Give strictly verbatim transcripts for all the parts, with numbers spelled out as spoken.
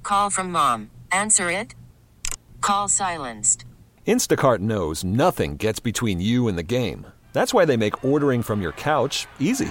Call from mom. Answer it. Call silenced. Instacart knows nothing gets between you and the game. That's why they make ordering from your couch easy.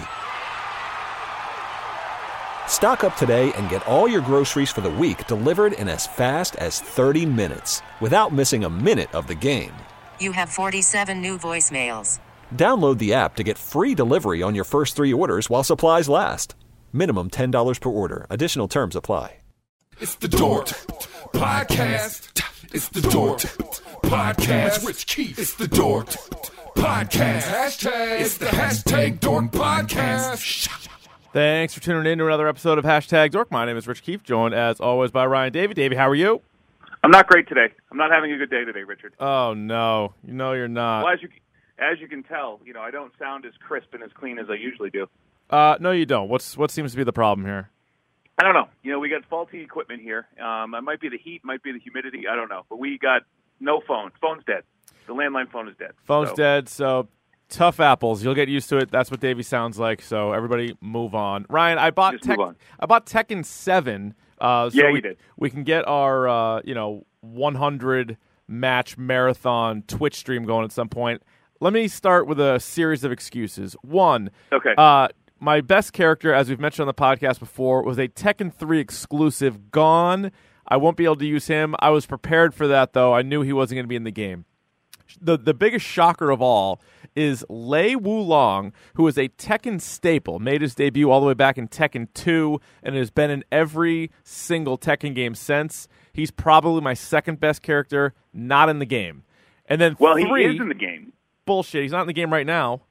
Stock up today and get all your groceries for the week delivered in as fast as thirty minutes without missing a minute of the game. You have forty-seven new voicemails. Download the app to get free delivery on your first three orders while supplies last. Minimum ten dollars per order. Additional terms apply. It's the Dork Podcast. It's the Dork Podcast. It's Rich Keefe. It's the Dork Podcast. Hashtag. It's the hashtag Dork Podcast. Thanks for tuning in to another episode of Hashtag Dork. My name is Rich Keefe, joined as always by Ryan Davey. Davey, how are you? I'm not great today. I'm not having a good day today, Richard. Oh, no. You know you're not. Well, as you, as you can tell, you know, I don't sound as crisp and as clean as I usually do. Uh, no, you don't. What's What seems to be the problem here? I don't know. You know, we got faulty equipment here. Um, it might be the heat, might be the humidity. I don't know. But we got no phone. Phone's dead. The landline phone is dead. Phone's so. dead, so tough apples. You'll get used to it. That's what Davey sounds like, so everybody move on. Ryan, I bought, Tek- I bought Tekken seven. Uh, so yeah, we, you did. We can get our, uh, you know, one hundred match marathon Twitch stream going at some point. Let me start with a series of excuses. One, okay. uh, my best character, as we've mentioned on the podcast before, was a Tekken three exclusive. Gone. I won't be able to use him. I was prepared for that, though. I knew he wasn't going to be in the game. The the biggest shocker of all is Lei Wulong, who is a Tekken staple, made his debut all the way back in Tekken two, and has been in every single Tekken game since. He's probably my second best character, not in the game. And then well, three, he is in the game. Bullshit. He's not in the game right now.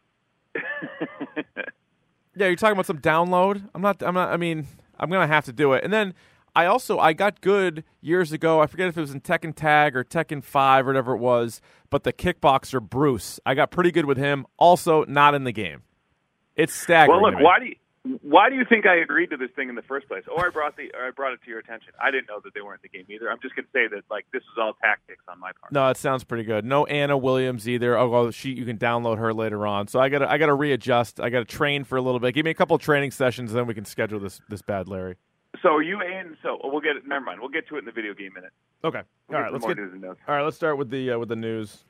Yeah, you're talking about some download. I'm not. I'm not. I mean, I'm gonna have to do it. And then I also I got good years ago. I forget if it was in Tekken Tag or Tekken five or whatever it was. But the kickboxer Bruce, I got pretty good with him. Also, not in the game. It's staggering. Well, look, why do you why do you think I agreed to this thing in the first place? Or I brought the or I brought it to your attention. I didn't know that they weren't in the game either. I'm just gonna say that like this is all tactics on my part. No, it sounds pretty good. No Anna Williams either. Oh, well, she you can download her later on. So I got to I got to readjust. I got to train for a little bit. Give me a couple of training sessions, and then we can schedule this this bad Larry. So are you in? So we'll get it. Never mind. We'll get to it in the video game minute. Okay. We'll all right. Let's get. News and notes. All right. Let's start with the uh, with the news.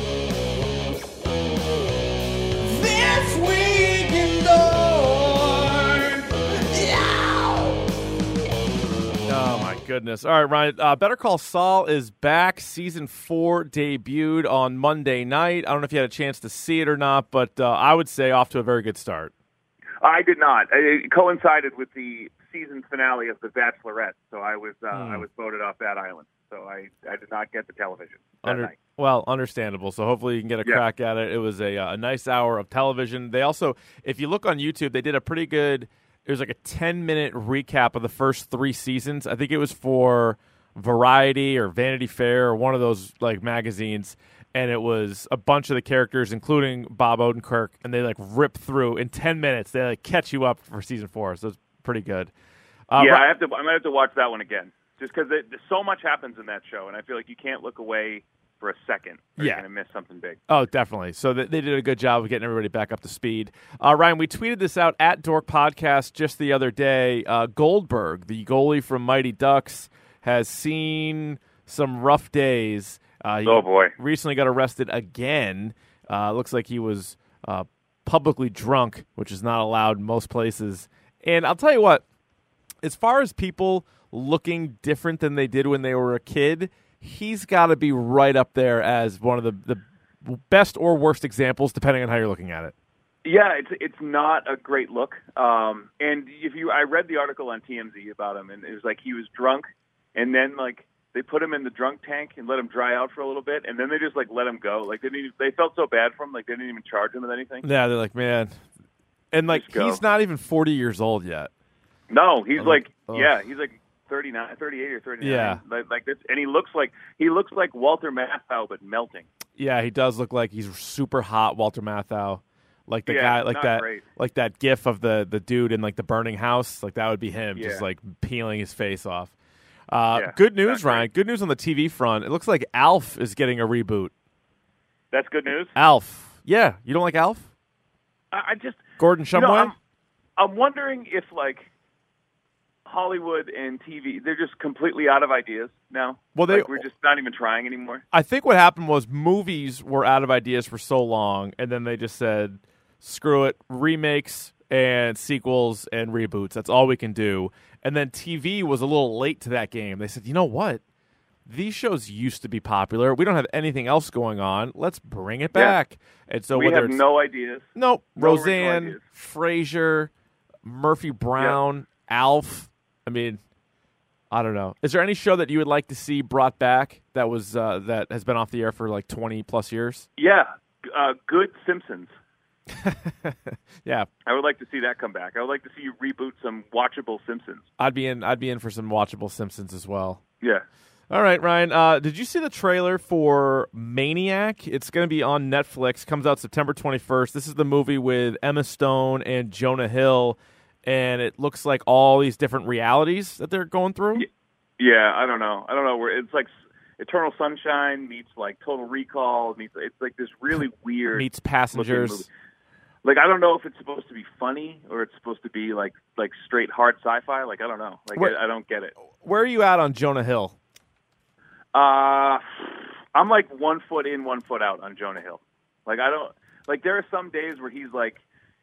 This week in Dork. Oh my goodness! All right, Ryan. Uh, Better Call Saul is back. Season four debuted on Monday night. I don't know if you had a chance to see it or not, but uh, I would say off to a very good start. I did not. It coincided with the season finale of The Bachelorette, so I was uh, Hmm. I was voted off that island. So I, I did not get the television that Under, night. well, understandable. So hopefully you can get a Yeah. crack at it. It was a uh, a nice hour of television. They also, if you look on YouTube, they did a pretty good. It was like a ten minute recap of the first three seasons. I think it was for Variety or Vanity Fair or one of those like magazines. And it was a bunch of the characters, including Bob Odenkirk, and they like rip through in ten minutes. They like catch you up for season four, so it's pretty good. Uh, yeah, Ra- I have to. I'm gonna have to watch that one again, just because so much happens in that show, and I feel like you can't look away for a second, or Yeah. you're gonna miss something big. Oh, definitely. So they, they did a good job of getting everybody back up to speed. Uh, Ryan, we tweeted this out at Dork Podcast just the other day. Uh, Goldberg, the goalie from Mighty Ducks, has seen some rough days. Uh, he Oh, boy. recently got arrested again. Uh, looks like he was uh, publicly drunk, which is not allowed in most places. And I'll tell you what, as far as people looking different than they did when they were a kid, he's got to be right up there as one of the, the best or worst examples, depending on how you're looking at it. Yeah, it's it's not a great look. Um, and if you, I read the article on T M Z about him, and it was like he was drunk, and then like they put him in the drunk tank and let him dry out for a little bit, and then they just like let him go. Like they didn't even, they felt so bad for him, like they didn't even charge him with anything. Yeah, they're like, man, and like Just go. he's not even forty years old yet. No, he's Oh, like, oh. yeah, he's like thirty-nine, thirty-eight or thirty-nine. Yeah. Like, like this, and he looks like he looks like Walter Matthau, but melting. Yeah, he does look like he's super hot, Walter Matthau. Like the Yeah, guy, like not that, great. like that GIF of the the dude in like the burning house. Like that would be him, just Yeah. like peeling his face off. Uh, Yeah, good news, not great. Ryan. Good news on the T V front. It looks like Alf is getting a reboot. That's good news. Alf, yeah, you don't like Alf? I, I just Gordon you know, Shumway? I'm, I'm wondering if like, Hollywood and T V, they're just completely out of ideas now. Well, they like, we're just not even trying anymore. I think what happened was movies were out of ideas for so long, and then they just said, screw it, remakes and sequels and reboots. That's all we can do. And then T V was a little late to that game. They said, you know what? These shows used to be popular. We don't have anything else going on. Let's bring it back. Yeah. And so we whether have it's, no ideas. No, no Roseanne, Frasier, Murphy Brown, yep. Alf. I mean, I don't know. Is there any show that you would like to see brought back that was uh, that has been off the air for like twenty plus years? Yeah, uh, good Simpsons. Yeah, I would like to see that come back. I would like to see you reboot some watchable Simpsons. I'd be in. I'd be in for some watchable Simpsons as well. Yeah. All right, Ryan. Uh, did you see the trailer for Maniac? It's going to be on Netflix. Comes out September twenty-first. This is the movie with Emma Stone and Jonah Hill, and it looks like all these different realities that they're going through. Yeah, I don't know. I don't know where it's like Eternal Sunshine meets like Total Recall meets. It's like this really weird meets Passengers. Like, I don't know if it's supposed to be funny or it's supposed to be like like straight hard sci-fi. Like, I don't know. Like, where, I, I don't get it. Where are you at on Jonah Hill? Uh, I'm like one foot in, one foot out on Jonah Hill. Like, I don't like. There are some days where he's like,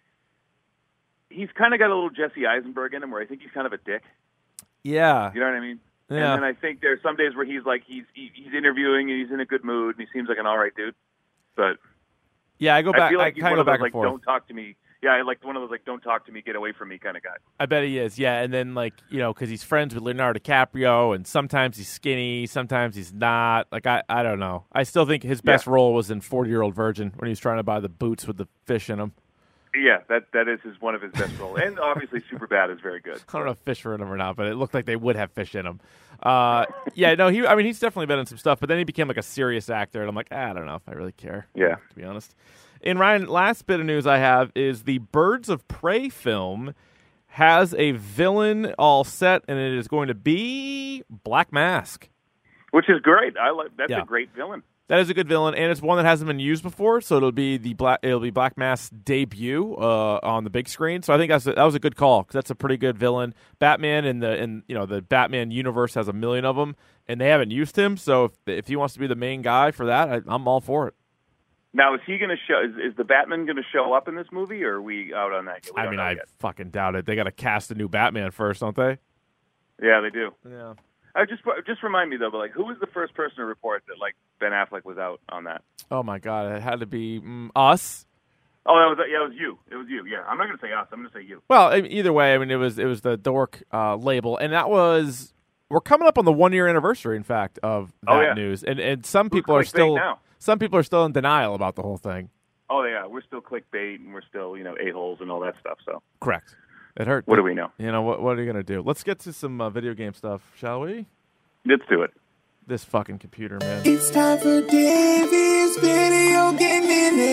he's kind of got a little Jesse Eisenberg in him, where I think he's kind of a dick. Yeah, you know what I mean. Yeah. And then I think there's some days where he's like, he's he, he's interviewing and he's in a good mood and he seems like an all right dude. But yeah, I go back. I feel like I he's kind one of of go back those, and like, forth. don't talk to me. Yeah, I like one of those like, don't talk to me, get away from me kind of guy. I bet he is, yeah. And then, like, you know, because he's friends with Leonardo DiCaprio, and sometimes he's skinny, sometimes he's not. Like, I, I don't know. I still think his best yeah. role was in forty-Year-Old Virgin when he was trying to buy the boots with the fish in them. Yeah, that that is his, one of his best roles. And obviously Superbad is very good. I don't know if fish were in them or not, but it looked like they would have fish in them. Uh, yeah, no, he. I mean, he's definitely been in some stuff, but then he became like a serious actor, and I'm like, ah, I don't know if I really care. Yeah. To be honest. And Ryan, last bit of news I have is the Birds of Prey film has a villain all set, and it is going to be Black Mask. Which is great. I like that's yeah. a great villain. That is a good villain, and it's one that hasn't been used before, so it'll be the Black it'll be Black Mask's debut uh, on the big screen. So I think that's a, that was a good call because that's a pretty good villain. Batman in the in you know the Batman universe has a million of them, and they haven't used him. So if if he wants to be the main guy for that, I, I'm all for it. Now, is he going to show? Is, is the Batman going to show up in this movie, or are we out on that? I mean, I yet. fucking doubt it. They got to cast a new Batman first, don't they? Yeah, they do. Yeah. I just just remind me though, but like, who was the first person to report that like Ben Affleck was out on that? Oh my God, it had to be mm, us. Oh, that was yeah, it was you. It was you. Yeah, I'm not going to say us. I'm going to say you. Well, either way, I mean, it was it was the Dork uh, label, and that was we're coming up on the one year anniversary, in fact, of that oh, yeah. news, and and some Who's people are still. now? Some people are still in denial about the whole thing. Oh, yeah. We're still clickbait, and we're still, you know, a-holes and all that stuff. So correct. It hurt. What do we know? You know, what What are you going to do? Let's get to some uh, video game stuff, shall we? Let's do it. This fucking computer, man. It's time for Davy's Video Game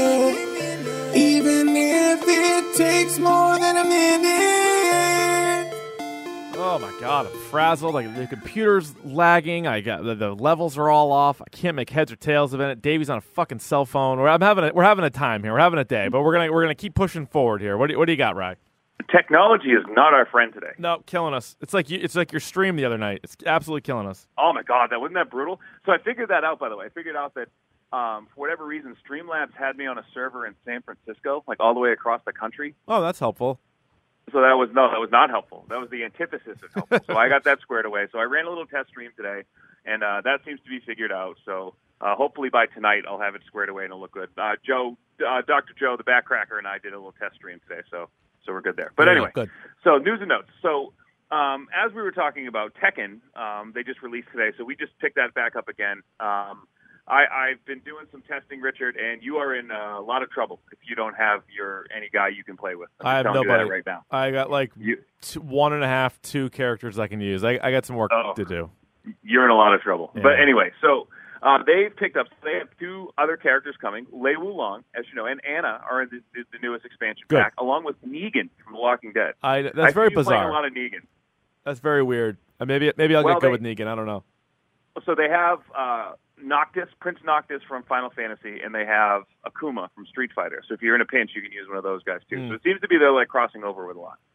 Minute. Even if it takes more than a minute. Oh my God, I'm frazzled. Like the computer's lagging. I got the, the levels are all off. I can't make heads or tails of it. Davy's on a fucking cell phone. We're I'm having a, we're having a time here. We're having a day, but we're gonna we're gonna keep pushing forward here. What do you, what do you got, Rye? Technology is not our friend today. No, killing us. It's like you, it's like your stream the other night. It's absolutely killing us. Oh my God, that wasn't that brutal. So I figured that out. By the way, I figured out that um, for whatever reason, Streamlabs had me on a server in San Francisco, like all the way across the country. Oh, that's helpful. So that was no, that was not helpful. That was the antithesis of helpful. So I got that squared away. So I ran a little test stream today, and uh, that seems to be figured out. So uh, hopefully by tonight I'll have it squared away and it'll look good. Uh, Joe, uh, Doctor Joe, the Backcracker, and I did a little test stream today, so so we're good there. But yeah, anyway, good. So news and notes. So um, as we were talking about Tekken, um, they just released today, so we just picked that back up again. Um, I, I've been doing some testing, Richard, and you are in a lot of trouble if you don't have your any guy you can play with. I'm I have telling you nobody that right now. I got like You- two, one and a half, two characters I can use. I, I got some work Uh-oh. to do. You're in a lot of trouble. Yeah. But anyway, so uh, they've picked up, they have two other characters coming. Lei Wulong, as you know, and Anna are in the, the, the newest expansion Good. pack, along with Negan from The Walking Dead. I that's I very see you playing bizarre. a lot of Negan. That's very weird. Uh, maybe maybe I'll Well, get good they- with Negan. I don't know. So they have uh, Noctis, Prince Noctis from Final Fantasy, and they have Akuma from Street Fighter. So if you're in a pinch, you can use one of those guys too. Mm. So it seems to be they're like crossing over with a lot.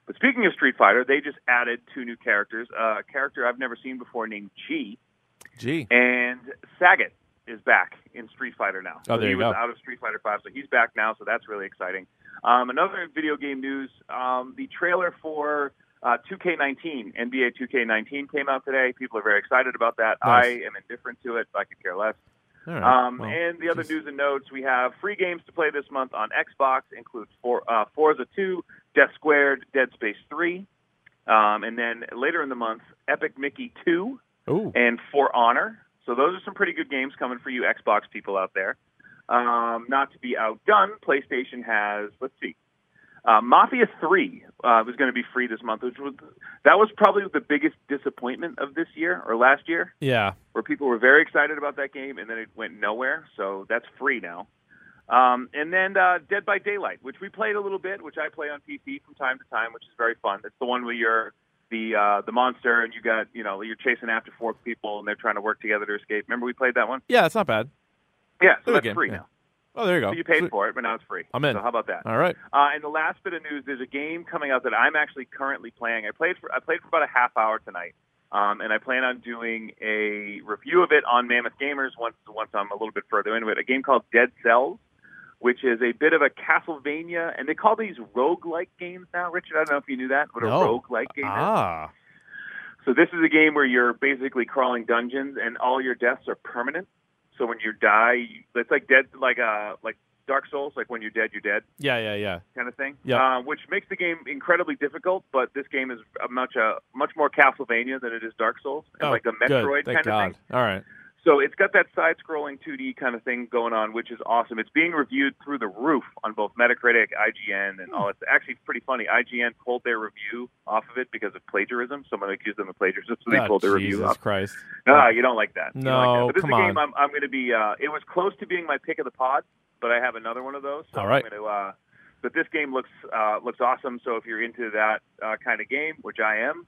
But speaking of Street Fighter, they just added two new characters. Uh, a character I've never seen before named G. G. And Sagat is back in Street Fighter now. Oh, so there he you was go. out of Street Fighter five, so he's back now, so that's really exciting. Um, another video game news, um, the trailer for uh, two K nineteen, N B A two K nineteen came out today. People are very excited about that. Nice. I am indifferent to it. I could care less. All right. Um, Well, and the other geez. news and notes, we have free games to play this month on Xbox, include for, uh, Forza two, Death Squared, Dead Space three, um, and then later in the month, Epic Mickey two Ooh. and For Honor. So those are some pretty good games coming for you Xbox people out there. Um, not to be outdone, PlayStation has, let's see, uh, Mafia three uh, was going to be free this month, which was that was probably the biggest disappointment of this year or last year, Yeah. where people were very excited about that game and then it went nowhere. So that's free now. Um, and then uh, Dead by Daylight, which we played a little bit, which I play on P C from time to time, which is very fun. It's the one where you're the uh, the monster and you got you know you're chasing after four people and they're trying to work together to escape. Remember we played that one? Yeah, it's not bad. Yeah, so Good that's game, free yeah. now. Oh, there you go. So you paid Sweet. for it, but now it's free. I'm in. So how about that? All right. Uh, and the last bit of news, there's a game coming out that I'm actually currently playing. I played for I played for about a half hour tonight, um, and I plan on doing a review of it on Mammoth Gamers once once I'm a little bit further into it. A game called Dead Cells, which is a bit of a Castlevania, and they call these roguelike games now. Richard, I don't know if you knew that, what a No. roguelike game is. Ah. So this is a game where you're basically crawling dungeons, and all your deaths are permanent. So when you die, you- it's like dead, like uh, like Dark Souls, like when you're dead, you're dead, Yeah, yeah, yeah. kind of thing. Yep. Uh, which makes the game incredibly difficult. But this game is a much uh, much more Castlevania than it is Dark Souls, and Oh, like a good. Metroid Thank kind God. of thing. All right. So it's got that side-scrolling two D kind of thing going on, which is awesome. It's being reviewed through the roof on both Metacritic, I G N, and all. It's actually pretty funny. I G N pulled their review off of it because of plagiarism. Someone accused them of plagiarism, so they Oh, pulled their Jesus review off. Christ. No, you don't like that. You No, don't like that. But this come is a game on. I'm, I'm going to be. Uh, it was close to being my pick of the pod, but I have another one of those. So All right. I'm going to. Uh, but this game looks uh, looks awesome. So if you're into that uh, kind of game, which I am,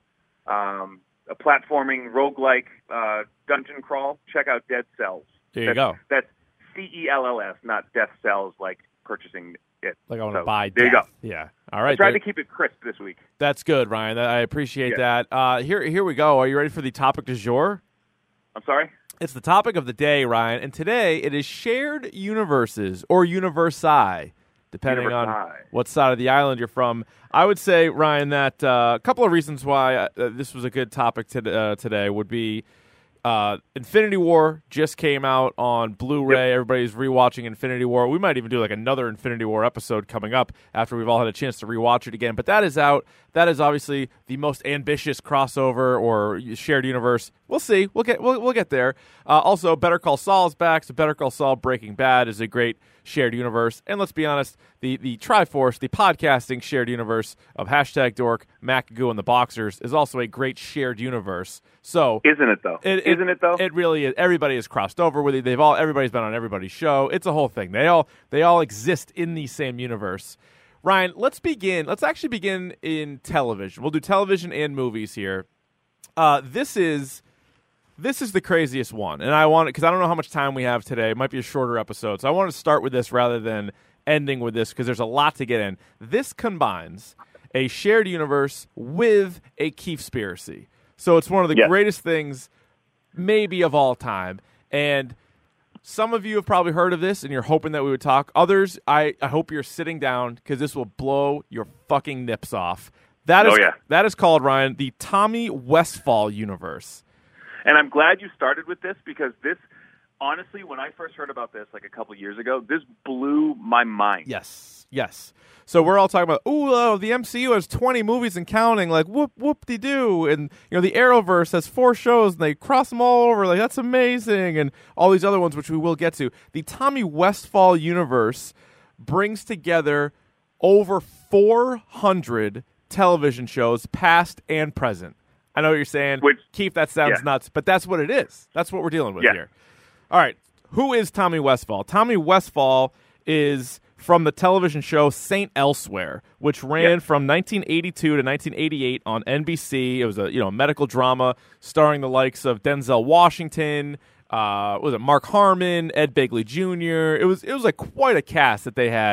um, a platforming roguelike uh, dungeon crawl, check out Dead Cells. There you that's, go. That's C E L L S, not Death Cells, like purchasing it. Like I want to So, buy There you death. go. Yeah. All I right. tried there- to keep it crisp this week. That's good, Ryan. That- I appreciate Yeah. that. Uh, here, here we go. Are you ready for the topic du jour? I'm sorry? It's the topic of the day, Ryan, and today it is shared universes or universi, depending on Universi. what side of the island you're from. I would say, Ryan, that uh, a couple of reasons why uh, this was a good topic to, uh, today would be uh, Infinity War just came out on Blu-ray. Everybody's rewatching Infinity War. We might even do like another Infinity War episode coming up after we've all had a chance to rewatch it again. But that is out. That is obviously the most ambitious crossover or shared universe. We'll see. We'll get we'll, we'll get there. Uh, also, Better Call Saul's back. So Better Call Saul Breaking Bad is a great shared universe. And let's be honest, the the Triforce, the podcasting shared universe of hashtag Dork, McAgoo, and the Boxers is also a great shared universe. So Isn't it, though? it, Isn't it, though? It really is. Everybody has crossed over with it. They've all everybody's been on everybody's show. It's a whole thing. They all they all exist in the same universe. Ryan, let's begin. Let's actually begin in television. We'll do television and movies here. Uh, this is this is the craziest one, and I want it because I don't know how much time we have today. It might be a shorter episode, so I want to start with this rather than ending with this because there's a lot to get in. This combines a shared universe with a Keefspiracy. So it's one of the Yes. greatest things maybe of all time. And some of you have probably heard of this and you're hoping that we would talk. Others, I, I hope you're sitting down because this will blow your fucking nips off. That is Oh, yeah. that is called, Ryan, the Tommy Westphall universe. And I'm glad you started with this because this, honestly, when I first heard about this like a couple years ago, this blew my mind. Yes, yes. So we're all talking about, ooh, oh, the M C U has twenty movies and counting, like whoop whoop de doo, and you know the Arrowverse has four shows and they cross them all over, like that's amazing, and all these other ones which we will get to. The Tommy Westphall universe brings together over four hundred television shows, past and present. I know what you're saying, Which- Keith, that sounds yeah. nuts, but that's what it is. That's what we're dealing with Yeah. here. All right, who is Tommy Westphall? Tommy Westphall is from the television show Saint Elsewhere, which ran Yeah. from nineteen eighty-two to nineteen eighty-eight on N B C. It was a you know medical drama starring the likes of Denzel Washington, uh, was it Mark Harmon, Ed Begley Junior It was it was like quite a cast that they had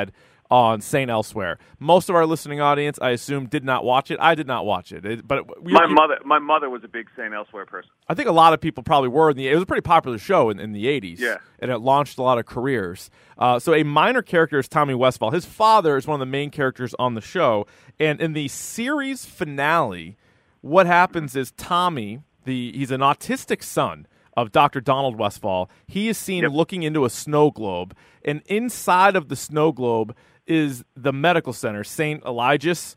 on Saint Elsewhere. Most of our listening audience, I assume, did not watch it. I did not watch it, it but we, my you, mother, my mother was a big Saint Elsewhere person. I think a lot of people probably were. In the, it was a pretty popular show in, in the eighties, yeah. and it launched a lot of careers. Uh, so a minor character is Tommy Westfall. His father is one of the main characters on the show, and in the series finale, what happens is Tommy, the he's an autistic son of Doctor Donald Westfall. He is seen yep. looking into a snow globe, and inside of the snow globe is the medical center, Saint Eligius,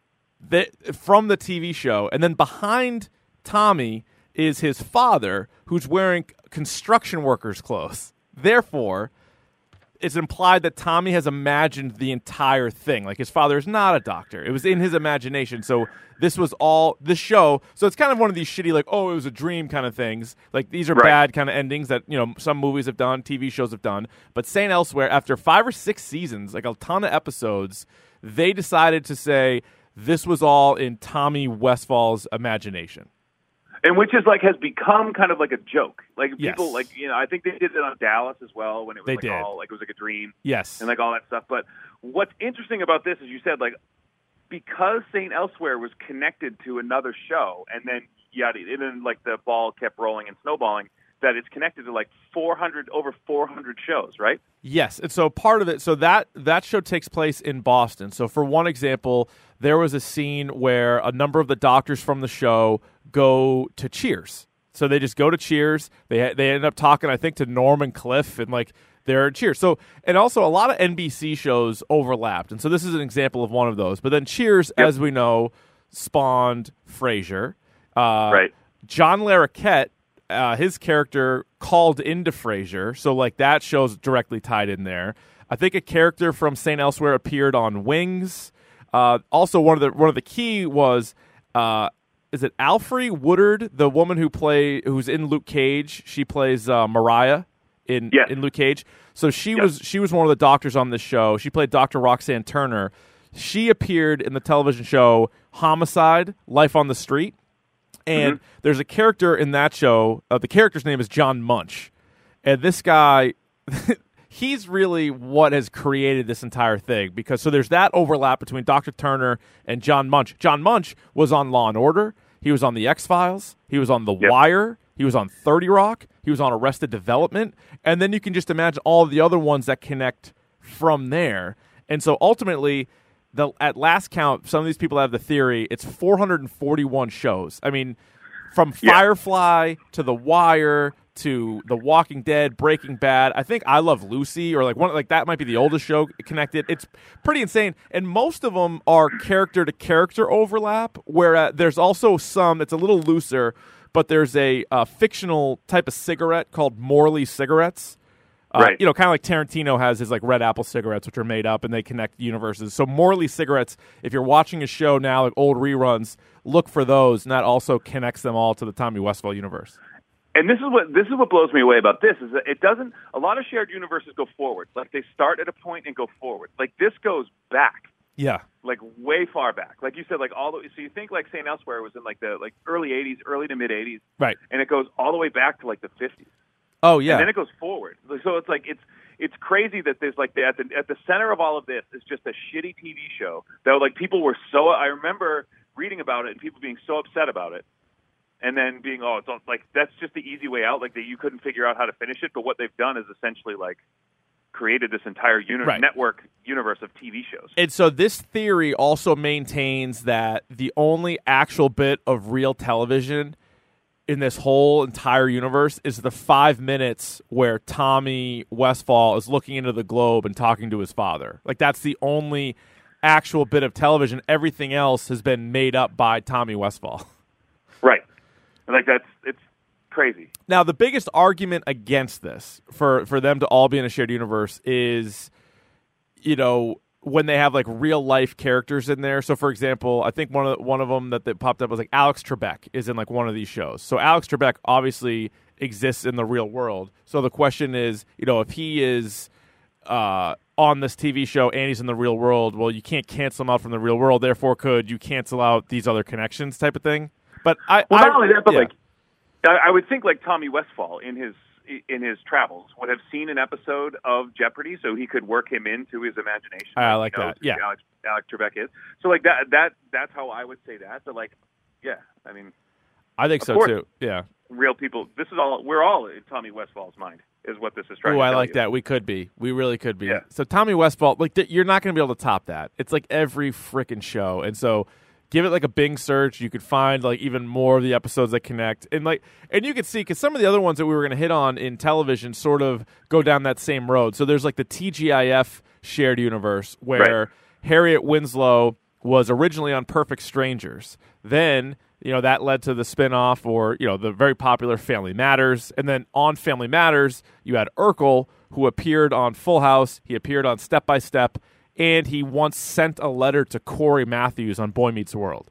that, from the T V show. And then behind Tommy is his father, who's wearing construction workers' clothes. Therefore, it's implied that Tommy has imagined the entire thing. Like, his father is not a doctor. It was in his imagination. So this was all the show. So it's kind of one of these shitty, like, oh, it was a dream kind of things. Like, these are right. bad kind of endings that, you know, some movies have done, T V shows have done. But Saint Elsewhere, after five or six seasons, like a ton of episodes, they decided to say this was all in Tommy Westfall's imagination. And which is like has become kind of like a joke. Like people yes. like you know, I think they did it on Dallas as well when it was they like did. all like it was like a dream. Yes. And like all that stuff. But what's interesting about this is you said like because Saint Elsewhere was connected to another show and then yada and then like the ball kept rolling and snowballing, that it's connected to like four hundred over four hundred shows, right? Yes. And so part of it so that that show takes place in Boston. So for one example, there was a scene where a number of the doctors from the show go to Cheers. So they just go to Cheers. They they end up talking, I think, to Norm and Cliff, and like they're at Cheers. So and also a lot of N B C shows overlapped, and so this is an example of one of those. But then Cheers, yep. as we know, spawned Frasier. Uh, right. John Larroquette, uh, his character called into Frasier, so like that show's directly tied in there. I think a character from Saint Elsewhere appeared on Wings. Uh, also, one of the one of the key was. Uh, Is it Alfre Woodard, the woman who play who's in Luke Cage? She plays uh, Mariah in yes. in Luke Cage. So she yes. was she was one of the doctors on this show. She played Doctor Roxanne Turner. She appeared in the television show Homicide: Life on the Street. And mm-hmm. there's a character in that show. Uh, the character's name is John Munch, and this guy. He's really what has created this entire thing because so there's that overlap between Doctor Turner and John Munch. John Munch was on Law and Order. He was on The X-Files. He was on The yep. Wire. He was on thirty Rock. He was on Arrested Development. And then you can just imagine all of the other ones that connect from there. And so ultimately, the at last count, some of these people have the theory, it's four hundred forty-one shows. I mean, from yep. Firefly to The Wire to The Walking Dead, Breaking Bad. I think I Love Lucy, or like one like that might be the oldest show connected. It's pretty insane, and most of them are character to character overlap. Where uh, there's also some that's a little looser, but there's a uh, fictional type of cigarette called Morley cigarettes. Uh, right. You know, kind of like Tarantino has his like Red Apple cigarettes, which are made up and they connect universes. So Morley cigarettes, if you're watching a show now, like old reruns, look for those, and that also connects them all to the Tommy Westfall universe. And this is what this is what blows me away about this is that it doesn't. A lot of shared universes go forward, like they start at a point and go forward. Like this goes back, yeah, like way far back. Like you said, like all the. So you think like Saint Elsewhere was in like the like early eighties, early to mid eighties, right? And it goes all the way back to like the fifties. Oh yeah, and then it goes forward. So it's like it's it's crazy that there's like the, at the at the center of all of this is just a shitty T V show that like people were so. I remember reading about it and people being so upset about it. And then being, oh, it's all, like that's just the easy way out. Like that, you couldn't figure out how to finish it. But what they've done is essentially like created this entire uni- right. network universe of T V shows. And so this theory also maintains that the only actual bit of real television in this whole entire universe is the five minutes where Tommy Westfall is looking into the globe and talking to his father. Like that's the only actual bit of television. Everything else has been made up by Tommy Westfall. Right. Like that's it's crazy. Now, the biggest argument against this for, for them to all be in a shared universe is, you know, when they have like real life characters in there. So, for example, I think one of the, one of them that, that popped up was like Alex Trebek is in like one of these shows. So Alex Trebek obviously exists in the real world. So the question is, you know, if he is uh, on this T V show and he's in the real world, well, you can't cancel him out from the real world. Therefore, could you cancel out these other connections type of thing? But I, well, I, not only that, but yeah. like, I, I would think like Tommy Westfall in his in his travels would have seen an episode of Jeopardy, so he could work him into his imagination. I like you know, that. Yeah, Alex, Alex Trebek is. So like that. That that's how I would say that. But like, yeah, I mean, I think of so course, too. Yeah, real people. This is all. We're all in Tommy Westfall's mind. Is what this is trying Ooh, to I tell like you. that. We could be. We really could be. Yeah. So Tommy Westfall, like th- you're not going to be able to top that. It's like every freaking show, and so give it like a Bing search. You could find like even more of the episodes that connect, and like, and you could see because some of the other ones that we were going to hit on in television sort of go down that same road. So there's like the T G I F shared universe where Right. Harriet Winslow was originally on Perfect Strangers. Then, you know, that led to the spinoff or, you know, the very popular Family Matters. And then on Family Matters, you had Urkel, who appeared on Full House. He appeared on Step by Step. And he once sent a letter to Corey Matthews on Boy Meets World.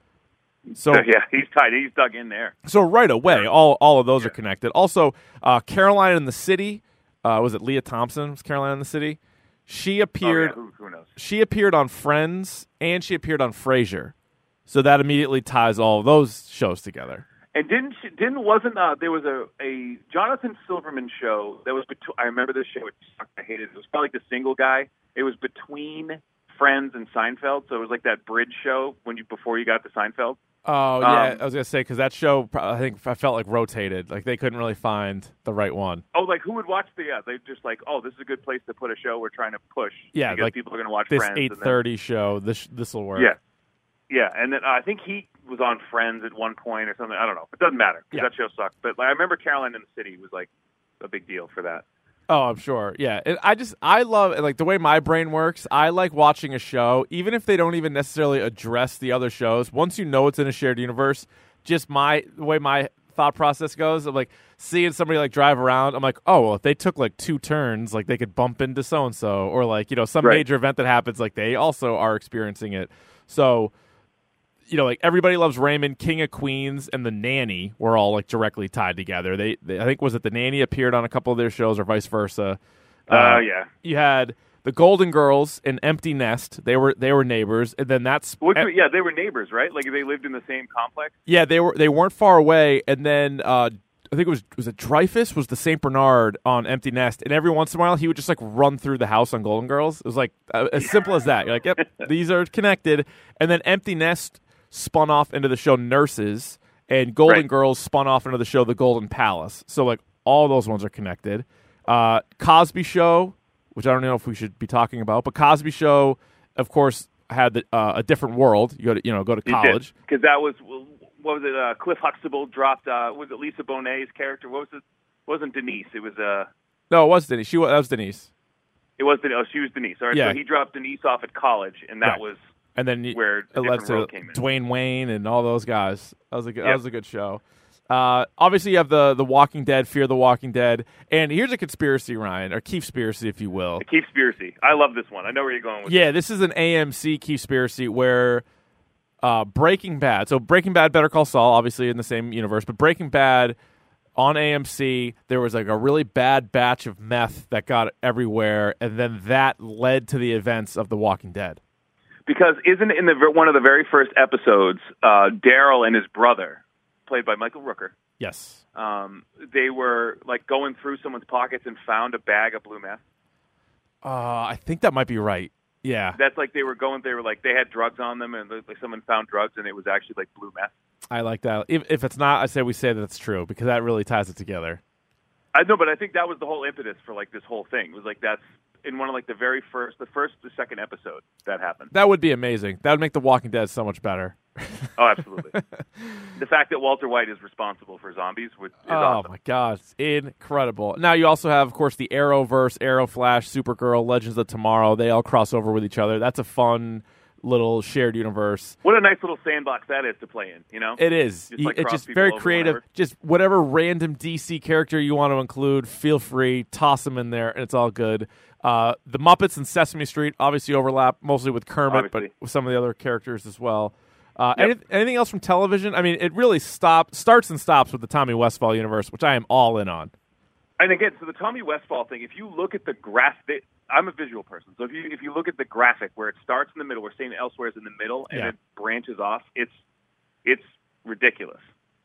So yeah, he's tied. He's dug in there. so right away, all all of those are connected. Also, uh, Caroline in the City, uh, was it Leah Thompson? Was Caroline in the City? She appeared. Oh, yeah, who, who knows? She appeared on Friends, and she appeared on Frasier. So that immediately ties all of those shows together. And didn't she, didn't wasn't uh, there was a, a Jonathan Silverman show that was between. I remember this show. It sucked. I hated it. It was probably like the single guy. It was between Friends and Seinfeld, so it was like that bridge show when you before you got to Seinfeld. Oh yeah, Um, I was gonna say because that show, I think I felt like rotated. Like they couldn't really find the right one. Oh, like who would watch the? Yeah, they just like, oh, this is a good place to put a show we're trying to push. Yeah, because like people are going to watch This Friends. eight and then- thirty show. This this will work. Yeah, yeah, and then uh, I think he was on Friends at one point or something. I don't know. It doesn't matter because Yeah. that show sucked. But like, I remember Caroline in the City was like a big deal for that. Oh, I'm sure. Yeah. And I just, I love, like, the way my brain works, I like watching a show, even if they don't even necessarily address the other shows. Once you know it's in a shared universe, just my, the way my thought process goes, I'm like, seeing somebody, like, drive around, I'm like, oh, well, if they took, like, two turns, like, they could bump into so-and-so. Or, like, you know, some Right. major event that happens, like, they also are experiencing it. So, you know, like Everybody Loves Raymond, King of Queens, and The Nanny were all like directly tied together. They, they I think, was it The Nanny appeared on a couple of their shows or vice versa. Uh, uh yeah. You had the Golden Girls and Empty Nest. They were they were neighbors, and then that's Which, yeah, they were neighbors, right? Like they lived in the same complex. yeah they were they weren't far away. And then uh, I think it was was it Dreyfus was the Saint Bernard on Empty Nest, and every once in a while he would just like run through the house on Golden Girls. It was like uh, as simple as that. You're like, yep, these are connected. And then Empty Nest spun off into the show Nurses, and Golden Right. Girls spun off into the show The Golden Palace. So like all those ones are connected. Uh, Cosby Show, which I don't know if we should be talking about, but Cosby Show, of course, had the, uh, a different world. You go to you know go to college. Because that was, what was it, uh, Cliff Huxtable dropped, uh, was it Lisa Bonet's character? What was it? It wasn't Denise. It was, uh, No, it was Denise. She was, that was Denise. it was, Den- oh, she was Denise. All right, Yeah. so he dropped Denise off at college, and that Right. was And then you, where it a led different to world came in. Dwayne Wayne and all those guys. That was a good, that Yep. was a good show. Uh, obviously, you have the the Walking Dead, Fear the Walking Dead, and here's a conspiracy, Ryan, or Keefspiracy, if you will. The Keefspiracy. I love this one. I know where you're going with Yeah, this is an A M C Keefspiracy where uh, Breaking Bad. So Breaking Bad, Better Call Saul, obviously in the same universe, but Breaking Bad on A M C, there was like a really bad batch of meth that got everywhere, and then that led to the events of The Walking Dead. Because isn't it in the one of the very first episodes, uh, Daryl and his brother, played by Michael Rooker, Yes. um, they were like going through someone's pockets and found a bag of blue meth. Uh, I think that might be right. Yeah, That's like they were going. They were like they had drugs on them, and like someone found drugs, and it was actually like blue meth. I like that. If, if it's not, I say we say that it's true because that really ties it together. I know, but I think that was the whole impetus for like this whole thing. It was like that's in one of like the very first, the first, the second episode that happened. That would be amazing. That would make The Walking Dead so much better. Oh, absolutely. The fact that Walter White is responsible for zombies would, is Oh awesome. my God, it's incredible. Now you also have, of course, the Arrowverse, Arrow, Flash, Supergirl, Legends of Tomorrow. They all cross over with each other. That's a fun little shared universe. What a nice little sandbox that is to play in. You know, It is. Just, You- like, it's cross just people very over creative. whenever. Just whatever random D C character you want to include, feel free, toss them in there, and it's all good. Uh, the Muppets and Sesame Street obviously overlap mostly with Kermit, Obviously. but with some of the other characters as well. Uh, Yep. any, anything else from television? I mean, it really stop starts and stops with the Tommy Westphall universe, which I am all in on. And again, so the Tommy Westphall thing, if you look at the graphic, I'm a visual person, so if you if you look at the graphic where it starts in the middle, we're saying elsewhere is in the middle, and Yeah. it branches off, it's it's ridiculous.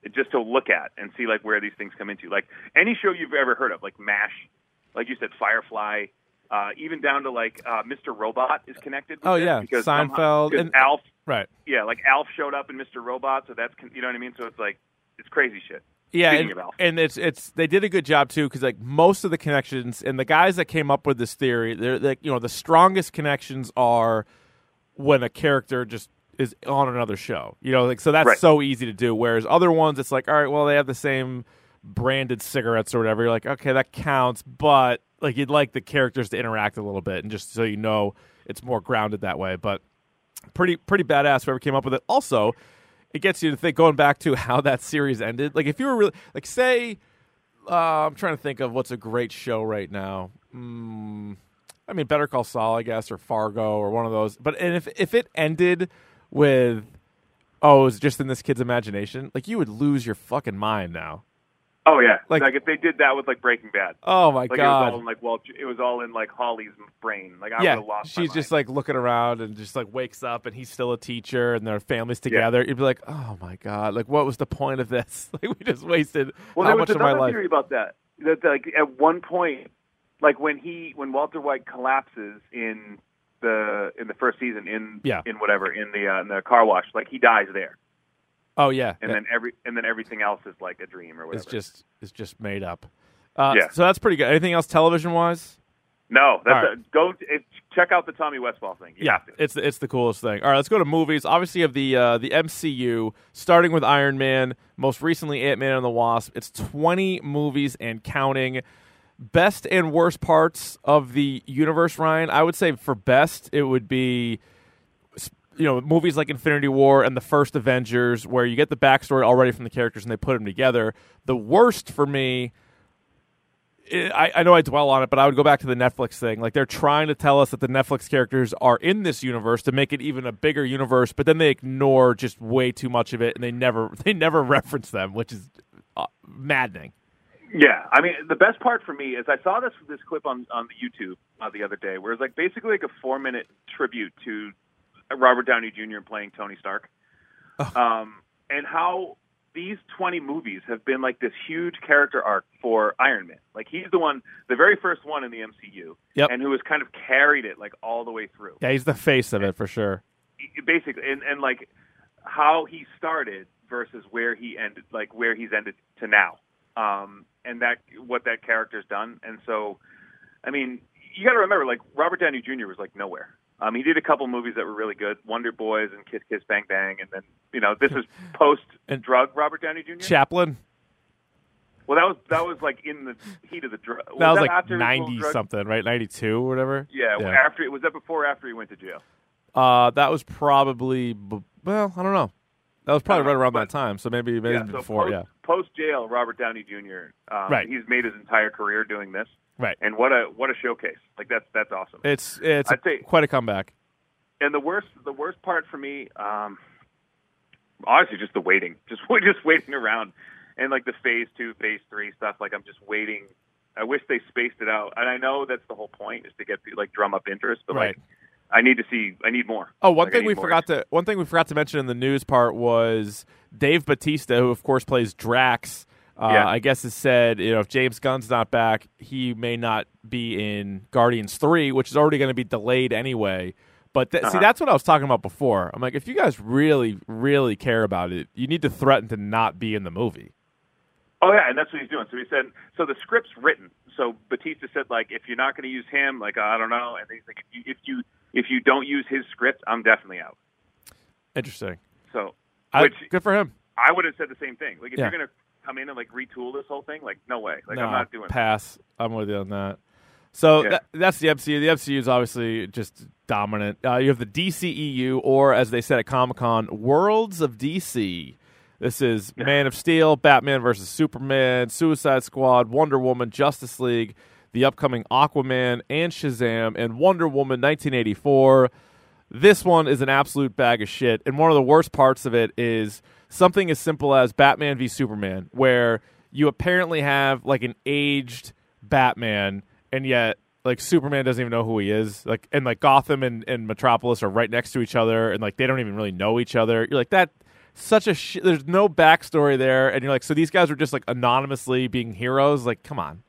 just to look at and see like where these things come into. Like any show you've ever heard of, like MASH, like you said, Firefly, uh, even down to like uh, Mister Robot is connected. With Oh this yeah, because Seinfeld somehow, because and Alf. right. Yeah, like Alf showed up in Mister Robot, so that's you know what I mean. So it's like it's crazy shit. Yeah, Speaking and, of Alf. and it's it's they did a good job too because like most of the connections and the guys that came up with this theory, they're like you know the strongest connections are when a character just is on another show, you know, like so that's Right. so easy to do. Whereas other ones, it's like all right, well they have the same branded cigarettes or whatever. You're like okay, that counts, but like you'd like the characters to interact a little bit and just so you know it's more grounded that way. But pretty pretty badass whoever came up with it. Also, it gets you to think going back to how that series ended. Like if you were really like say, uh, I'm trying to think of what's a great show right now. Mm, I mean, Better Call Saul, I guess, or Fargo, or one of those. But and if if it ended with, oh, it was just in this kid's imagination, like you would lose your fucking mind now. Oh yeah, Like- like, if they did that with like Breaking Bad, Oh my like it was god. all in like well, it was all in like Holly's brain. Like I Yeah, would have lost. my she's just mind. like looking around and just like wakes up and he's still a teacher and their family's together. You'd be like, oh my god, like what was the point of this? Like we just wasted Well, how there much was of my another life. theory about that. That like at one point, like when he when Walter White collapses in the in the first season in Yeah. in whatever in the uh, in the car wash, like he dies there, Oh yeah, and yeah. then every and then everything else is like a dream or whatever. it's just it's just made up. Uh, Yeah. So that's pretty good. Anything else television wise? no. That's All right. a, go if, check out the Tommy Westphal thing. You Yeah, have to. it's the, it's the coolest thing. All right, let's go to movies. Obviously, you have the uh, the M C U, starting with Iron Man, most recently Ant-Man and the Wasp. It's twenty movies and counting. Best and worst parts of the universe, Ryan. I would say for best, it would be you know movies like Infinity War and the first Avengers, where you get the backstory already from the characters and they put them together. The worst for me. I, I know I dwell on it, but I would go back to the Netflix thing. Like they're trying to tell us that the Netflix characters are in this universe to make it even a bigger universe, but then they ignore just way too much of it, and they never they never reference them, which is uh, maddening. Yeah, I mean, the best part for me is I saw this this clip on on the YouTube uh, the other day, where it's like basically like a four minute tribute to Robert Downey Junior playing Tony Stark, Oh. um, and how these twenty movies have been like this huge character arc for Iron Man. Like he's the one, the very first one in the M C U, Yep. and who has kind of carried it like all the way through. Yeah, he's the face of it for sure. Basically, and, and like how he started versus where he ended, like where he's ended to now. Um, and that what that character's done. And so, I mean, you got to remember, like Robert Downey Junior was like nowhere. Um, he did a couple movies that were really good, Wonder Boys and Kiss Kiss Bang Bang, and then you know this is post drug Robert Downey Junior Chaplin. Well, that was that was like in the heat of the drug. That was, that like after his little ninety drug- something, right? Ninety two or whatever. Yeah, well, after was that before or after he went to jail? Uh, that was probably b- well, I don't know. That was probably I right don't know, around but- that time. So maybe maybe Yeah, so before. post, yeah, post jail, Robert Downey Junior Um, Right. He's made his entire career doing this, right. and what a what a showcase! Like that's that's awesome. It's it's I'd say- quite a comeback. And the worst, the worst part for me, um, honestly, just the waiting, just just waiting around, and like the phase two, phase three stuff. Like I'm just waiting. I wish they spaced it out, and I know that's the whole point is to get like drum up interest. But Right. like, I need to see, I need more. Oh, one Like, I thing need we more. forgot to one thing we forgot to mention in the news part was Dave Bautista, who of course plays Drax. Uh, Yeah. I guess has said you know if James Gunn's not back, he may not be in Guardians three, which is already going to be delayed anyway. But th- see, Uh-huh. that's what I was talking about before. I'm like, if you guys really, really care about it, you need to threaten to not be in the movie. Oh yeah, and that's what he's doing. So he said, so the script's written. So Batista said, like, if you're not going to use him, like, I don't know. And he's like, if you if you, if you don't use his script, I'm definitely out. Interesting. So, I, which good for him. I would have said the same thing. Like, if Yeah. you're going to come in and like retool this whole thing, like, no way. Like, no, I'm not doing. pass. I'm with you on that. So Yeah. that, that's the M C U. The M C U is obviously just dominant. Uh, you have the D C E U, or as they said at Comic-Con, Worlds of D C. This is Man of Steel, Batman versus Superman, Suicide Squad, Wonder Woman, Justice League, the upcoming Aquaman, and Shazam, and Wonder Woman nineteen eighty-four. This one is an absolute bag of shit, and one of the worst parts of it is something as simple as Batman v Superman, where you apparently have like an aged Batman, and yet like Superman doesn't even know who he is. Like, and like Gotham and, and Metropolis are right next to each other, and like they don't even really know each other. You're like, that such a sh- there's no backstory there, and you're like, so these guys are just like anonymously being heroes. Like, come on.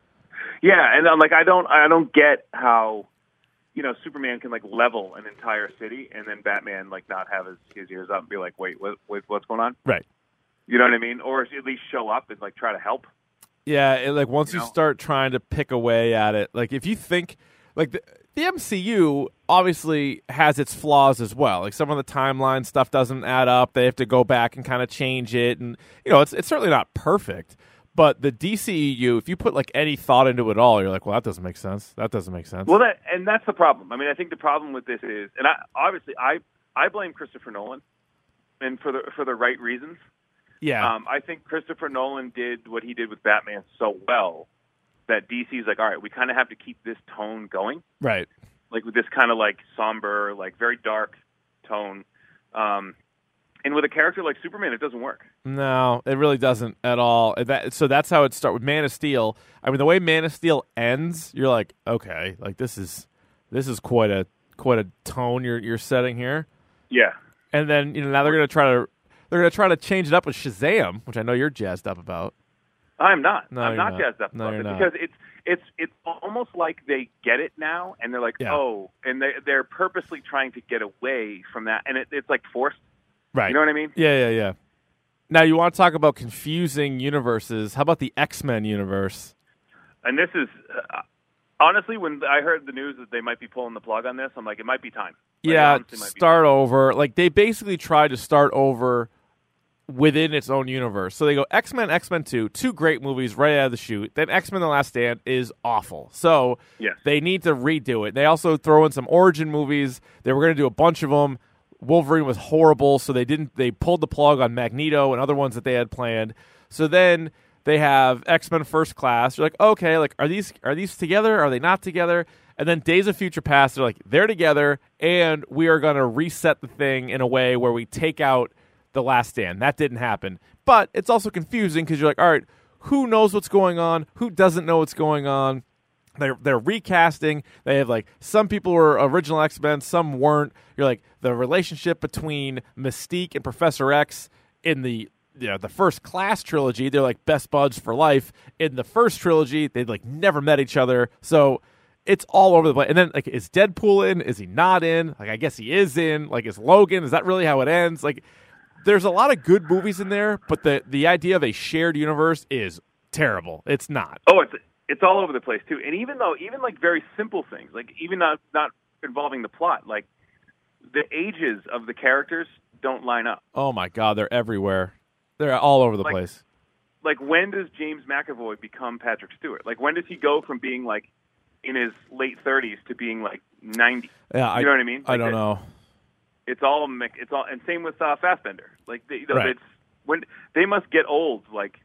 Yeah, and I'm like, I don't, I don't get how, you know, Superman can like level an entire city, and then Batman like not have his, his ears up and be like, wait, what, wait, what's going on? Right. You know what I mean? Or at least show up and like try to help. Yeah, it, like once you, you know? start trying to pick away at it, like if you think, like the, the M C U obviously has its flaws as well. Like some of the timeline stuff doesn't add up. They have to go back and kind of change it, and you know, it's it's certainly not perfect. But the D C E U, if you put like any thought into it all, you're like, well, that doesn't make sense. That doesn't make sense. Well, that and that's the problem. I mean, I think the problem with this is, and I obviously I I blame Christopher Nolan, and for the for the right reasons. Yeah. Um, I think Christopher Nolan did what he did with Batman so well that D C's like, all right, we kind of have to keep this tone going. Right. Like with this kind of like somber, like very dark tone. Um, and with a character like Superman, it doesn't work. No, it really doesn't at all. That, so that's how it starts with Man of Steel. I mean, the way Man of Steel ends, you're like, okay, like this is this is quite a quite a tone you're you're setting here. Yeah. And then, you know, now they're going to try to They're going to try to change it up with Shazam, which I know you're jazzed up about. I'm not. No, I'm you're not, not jazzed up no, about you're it not. because it's it's it's almost like they get it now, and they're like, Yeah. oh, and they they're purposely trying to get away from that, and it, it's like forced. Right. You know what I mean? Yeah, yeah, yeah. Now, you want to talk about confusing universes. How about the X-Men universe? And this is uh, honestly, when I heard the news that they might be pulling the plug on this, I'm like, it might be time. Like, it Yeah, honestly might be start over. Like, they basically tried to start over within its own universe. So they go X-Men, X-Men two, two great movies right out of the chute. Then X-Men The Last Stand is awful. So Yes. they need to redo it. They also throw in some origin movies. They were going to do a bunch of them. Wolverine was horrible, so they didn't. They pulled the plug on Magneto and other ones that they had planned. So then they have X-Men First Class. You're like, okay, like are these are these together? Are they not together? And then Days of Future Past, they're like, they're together, and we are going to reset the thing in a way where we take out The Last Stand. That didn't happen. But it's also confusing because you're like, all right, who knows what's going on? Who doesn't know what's going on? They're, they're recasting. They have, like, some people were original X-Men, some weren't. You're like, the relationship between Mystique and Professor X in the you know, the First Class trilogy, they're, like, best buds for life. In the first trilogy, they like, never met each other. So it's all over the place. And then, like, is Deadpool in? Is he not in? Like, I guess he is in. Like, is Logan? Is that really how it ends? Like, there's a lot of good movies in there, but the, the idea of a shared universe is terrible. It's not. Oh, it's it's all over the place too. And even though, even like very simple things, like even not not involving the plot, like the ages of the characters don't line up. Oh my God, they're everywhere. They're all over the Like- place. Like when does James McAvoy become Patrick Stewart? Like when does he go from being like in his late thirties to being like ninety? Yeah, I, You know what I mean? I Like don't it- know. It's all mi- it's all, and same with uh, Fassbender. Like they, you know, Right. it's when they must get old like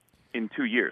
in two years.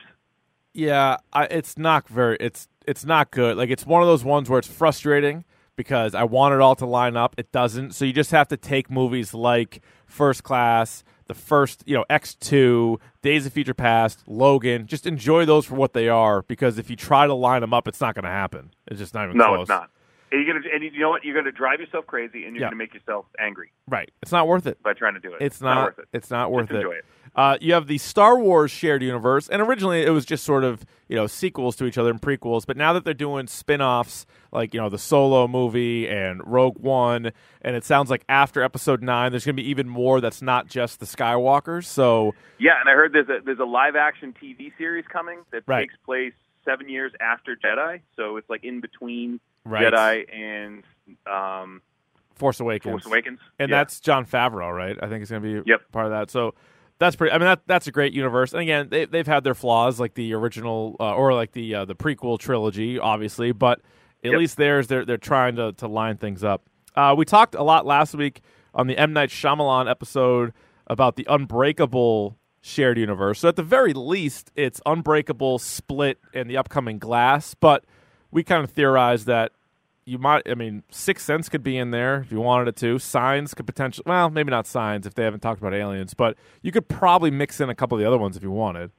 Yeah, I, it's not very. It's it's not good. Like it's one of those ones where it's frustrating because I want it all to line up. It doesn't. So you just have to take movies like First Class, the first, you know, X two, Days of Future Past, Logan. Just enjoy those for what they are. Because if you try to line them up, it's not going to happen. It's just not even No, close. it's not. And you're gonna, and you know what? You're going to drive yourself crazy, and you're Yeah. going to make yourself angry Right. It's not worth it. by trying to do it. It's not. worth it. It's not worth Just it. enjoy it. Uh, you have the Star Wars shared universe, and originally it was just sort of you know sequels to each other and prequels. But now that they're doing spin-offs, like you know the Solo movie and Rogue One, and it sounds like after Episode Nine, there's going to be even more that's not just the Skywalkers. So Yeah, and I heard there's a there's a live action T V series coming that Right. takes place seven years after Jedi, so it's like in between Right. Jedi and um, Force Awakens, Force Awakens, and Yeah. that's Jon Favreau, right? I think it's going to be Yep. part of that. So. That's pretty. I mean, that that's a great universe. And again, they they've had their flaws, like the original uh, or like the uh, the prequel trilogy, obviously. But at Yep. least theirs, they're they're trying to to line things up. Uh, we talked a lot last week on the M Night Shyamalan episode about the Unbreakable shared universe. So at the very least, it's Unbreakable, Split, and the upcoming Glass. But we kind of theorized that. You might, I mean, Sixth Sense could be in there if you wanted it to. Signs could potentially, well, maybe not Signs if they haven't talked about aliens, but you could probably mix in a couple of the other ones if you wanted.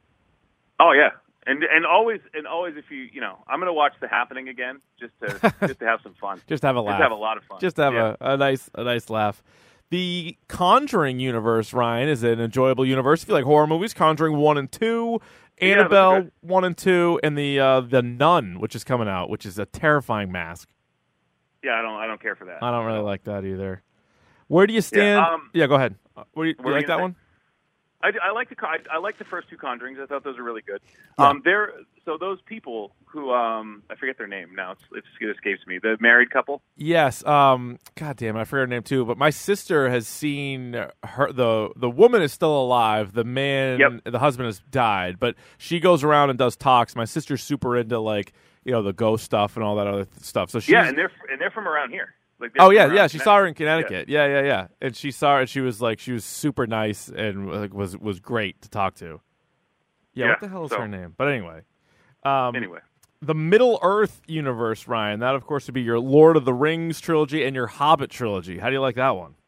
Oh yeah, and and always and always if you you know I'm gonna watch The Happening again just to just to have some fun. Just to have a laugh. Just to have a lot of fun. Just to have Yeah. a, a nice a nice laugh. The Conjuring universe, Ryan, is an enjoyable universe. If you like horror movies, Conjuring one and two, Yeah, Annabelle those are good. one and two, and the uh, the Nun, which is coming out, which is a terrifying mask. Yeah, I don't I don't care for that. I don't really like that either. Where do you stand? Yeah, um, yeah go ahead. Uh, What do you, do what you were like you that gonna one? I, I like the co- I, I like the first two Conjurings. I thought those were really good. Yeah. Um, they're so those people who um I forget their name now. It's, it's it escapes me. The married couple. Yes. Um. God damn it, I forget her name too. But my sister has seen her. the The woman is still alive. The man, Yep. the husband, has died. But she goes around and does talks. My sister's super into like you know the ghost stuff and all that other th- stuff. So she's, Yeah, and they're and they're from around here. Like they're Oh from yeah, around yeah. She Connecticut. saw her in Connecticut. Yeah, yeah, yeah. And she saw her, and she was like, she was super nice and like was was great to talk to. Yeah. Yeah, what the hell is so- her name? But anyway. Um, Anyway, the Middle Earth universe, Ryan. That of course would be your Lord of the Rings trilogy and your Hobbit trilogy. How do you like that one?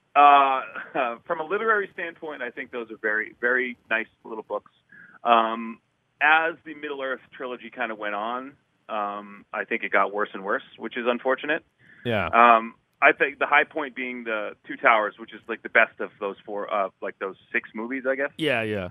uh, from a literary standpoint, I think those are very very nice little books. Um, as the Middle Earth trilogy kind of went on, um, I think it got worse and worse, which is unfortunate. Yeah. Um, I think the high point being the Two Towers, which is like the best of those four, uh, like those six movies, I guess. yeah, yeah.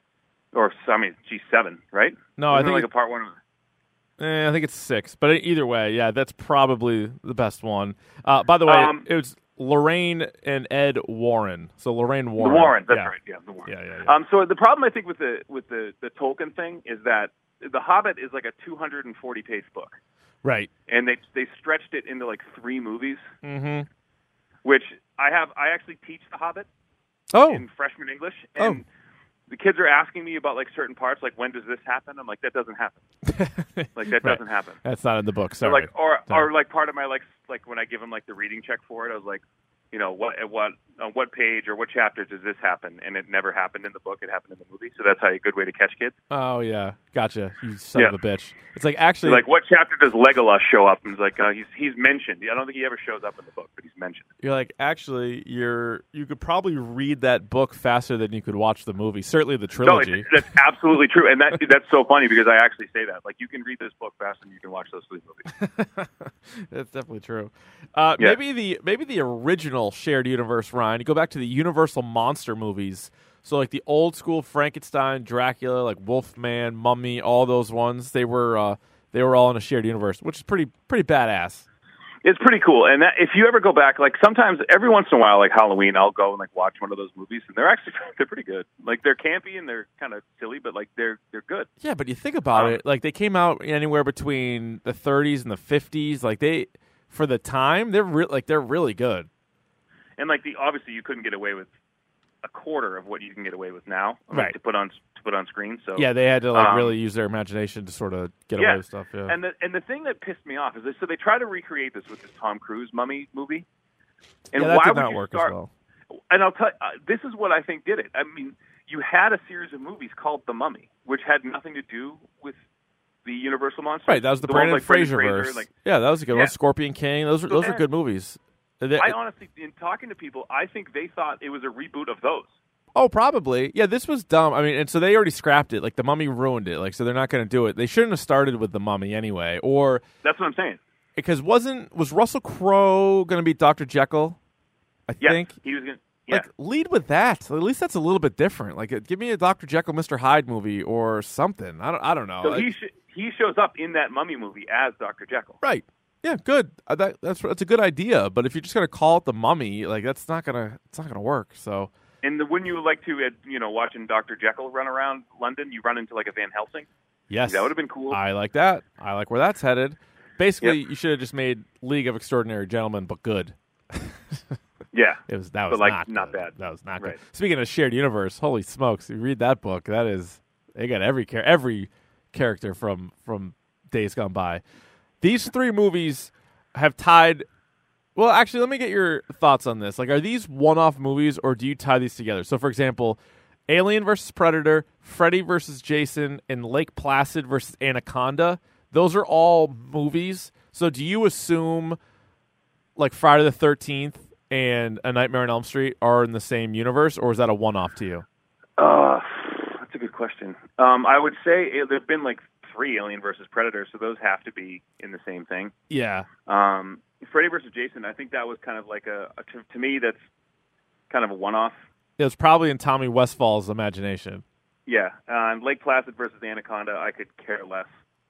Or I mean, G seven, right? No, I Isn't there, think like a part one. eh, I think it's six. But either way, yeah, that's probably the best one. Uh, by the way, Um, it was Lorraine and Ed Warren. So Lorraine The Warren. Warren, that's yeah. right. Yeah, the Warren. Yeah, yeah, yeah. Um, so the problem I think with the with the the Tolkien thing is that The Hobbit is like a two hundred forty page book, Right. and they they stretched it into like three movies, Mm-hmm. which I have. I actually teach The Hobbit Oh. in freshman English, Oh. and the kids are asking me about like certain parts, like when does this happen? I'm like, that doesn't happen. Like that Right. doesn't happen. That's not in the book. Or Sorry. like or Sorry. or like part of my like s- like when I give them like the reading check for it, I was like, you know, what at what on what page or what chapter does this happen? And it never happened in the book. It happened in the movie. So that's how a good way to catch kids. Oh yeah, gotcha. You son Yeah. of a bitch. It's like actually, Like what chapter does Legolas show up? And it's like uh, he's he's mentioned. I don't think he ever shows up in the book, but he's mentioned. you're like actually, you're you could probably read that book faster than you could watch the movie. Certainly the No, trilogy. it's, that's absolutely true, and that that's so funny because I actually say that. Like you can read this book faster than you can watch those three movies. That's definitely true. Uh, Yeah. Maybe the maybe the original shared universe, Ryan. You go back to the Universal monster movies. So like the old school Frankenstein, Dracula, like Wolfman, Mummy, all those ones. They were uh, they were all in a shared universe, which is pretty pretty badass. It's pretty cool, and that, if you ever go back, like sometimes every once in a while, like Halloween, I'll go and like watch one of those movies, and they're actually they're pretty good. Like they're campy and they're kind of silly, but like they're they're good. Yeah, but you think about Um, it, like they came out anywhere between the thirties and the fifties. Like they, for the time, they're re- like they're really good. And like the obviously you couldn't get away with a quarter of what you can get away with now, like, Right. to put on to put on screen. So Yeah, they had to like Um, really use their imagination to sort of get yeah. away with stuff. Yeah, And the and the thing that pissed me off is this, so they try to recreate this with this Tom Cruise Mummy movie. And yeah, that why did would not you work start, as well. And I'll tell uh, this is what I think did it. I mean, you had a series of movies called The Mummy, which had nothing to do with the Universal monster. Right, that was the, ones Brandon like Brendan Fraser Fraser, verse. Like, yeah, that was a good Yeah. one. Scorpion King. Those are So those are that- good movies. They- I honestly, in talking to people, I think they thought it was a reboot of those. oh, probably. Yeah, this was dumb. I mean, and so they already scrapped it. Like the Mummy ruined it. Like so they're not going to do it. They shouldn't have started with the Mummy anyway. Or That's what I'm saying. because wasn't was Russell Crowe going to be Doctor Jekyll? I Yeah, think. he was going to. Yeah. Like lead with that. At least that's a little bit different. Like, uh, give me a Doctor Jekyll, Mister Hyde movie or something. I don't. I don't know. So Like- he sh- he shows up in that Mummy movie as Doctor Jekyll. right. Yeah. Good. Uh, that, that's that's a good idea. But if you're just gonna call it the Mummy, like that's not gonna it's not gonna work. So And the, wouldn't you like to, uh, you know, watching Doctor Jekyll run around London, you run into like a Van Helsing? yes, That would have been cool. I like that. I like where that's headed. Basically, you should have just made League of Extraordinary Gentlemen, but good. yeah. It was that was But, like, not not good. bad. That was not Right. good. Speaking of shared universe, holy smokes! You read that book. That is they got every char- every character from from Days Gone By. These three movies have tied. Well, actually, let me get your thoughts on this. Like, are these one-off movies, or do you tie these together? So, for example, Alien versus Predator, Freddy versus Jason, and Lake Placid versus Anaconda. Those are all movies. So, do you assume like Friday the thirteenth and A Nightmare on Elm Street are in the same universe, or is that a one-off to you? Uh, that's a good question. Um, I would say it, there's been like three Alien versus Predator, so those have to be in the same thing. Yeah. Um, Freddy versus Jason, I think that was kind of like a, a to, to me that's kind of a one-off. It was probably in Tommy Westfall's imagination. Yeah, uh, and Lake Placid versus Anaconda, I could care less.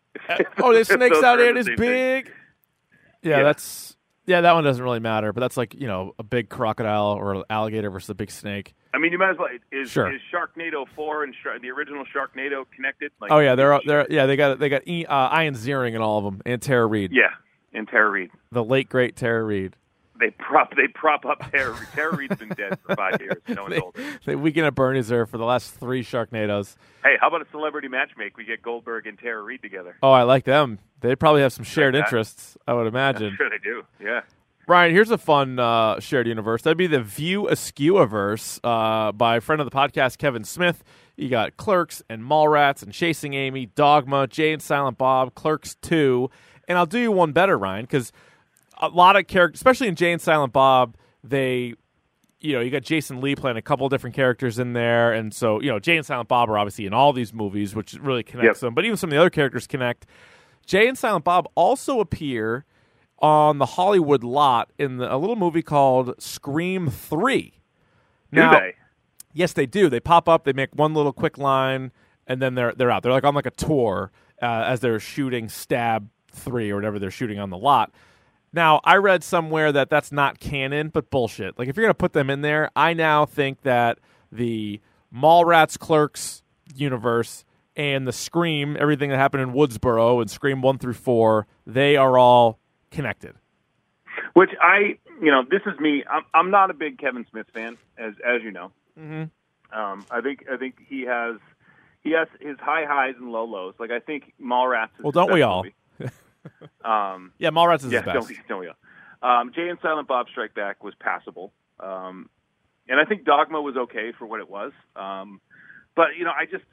Oh, there's snakes Those out are there the this same big. Yeah, Yeah. that's yeah. That one doesn't really matter, but that's like you know a big crocodile or an alligator versus a big snake. I mean, you might as well. Is, Sure. is Sharknado four and Shar- the original Sharknado connected? Like, Oh yeah, they're they're yeah they got they got e, uh, Ian Ziering in all of them and Tara Reid. Yeah, and Tara Reid. The late great Tara Reid. They prop they prop up Tara Reid. Tara Reid's been dead for five years. No one They, told her. they Weekend at Bernie's there for the last three Sharknadoes. Hey, how about a celebrity matchmake? We get Goldberg and Tara Reid together. Oh, I like them. They probably have some shared Like that. interests, I would imagine. I'm sure they do. Yeah. Ryan, here's a fun uh, shared universe. That'd be the View Askew-averse uh, by a friend of the podcast, Kevin Smith. You got Clerks and Mallrats and Chasing Amy, Dogma, Jay and Silent Bob, Clerks two. And I'll do you one better, Ryan, because a lot of characters, especially in Jay and Silent Bob, they, you know, you got Jason Lee playing a couple different characters in there. And so, you know, Jay and Silent Bob are obviously in all these movies, which really connects Yep. them. But even some of the other characters connect. Jay and Silent Bob also appear on the Hollywood lot in the, a little movie called Scream three. Do Now, they? Yes, they do. They pop up, they make one little quick line, and then they're they're out. They're like on like a tour uh, as they're shooting Stab three or whatever they're shooting on the lot. Now, I read somewhere that that's not canon, but bullshit. Like, if you're going to put them in there, I now think that the Mallrats Clerks universe and the Scream, everything that happened in Woodsboro and Scream one through four, they are all connected. Which I, you know, this is me. I'm, I'm not a big Kevin Smith fan, as as you know. Mm-hmm. Um, I think I think he has he has his high highs and low lows. Like I think Mallrats. Is Well, his don't we best all? movie. um, Yeah, Mallrats is yeah, the best. don't we, don't we all? Um, Jay and Silent Bob Strike Back was passable, um, and I think Dogma was okay for what it was. Um, but you know, I just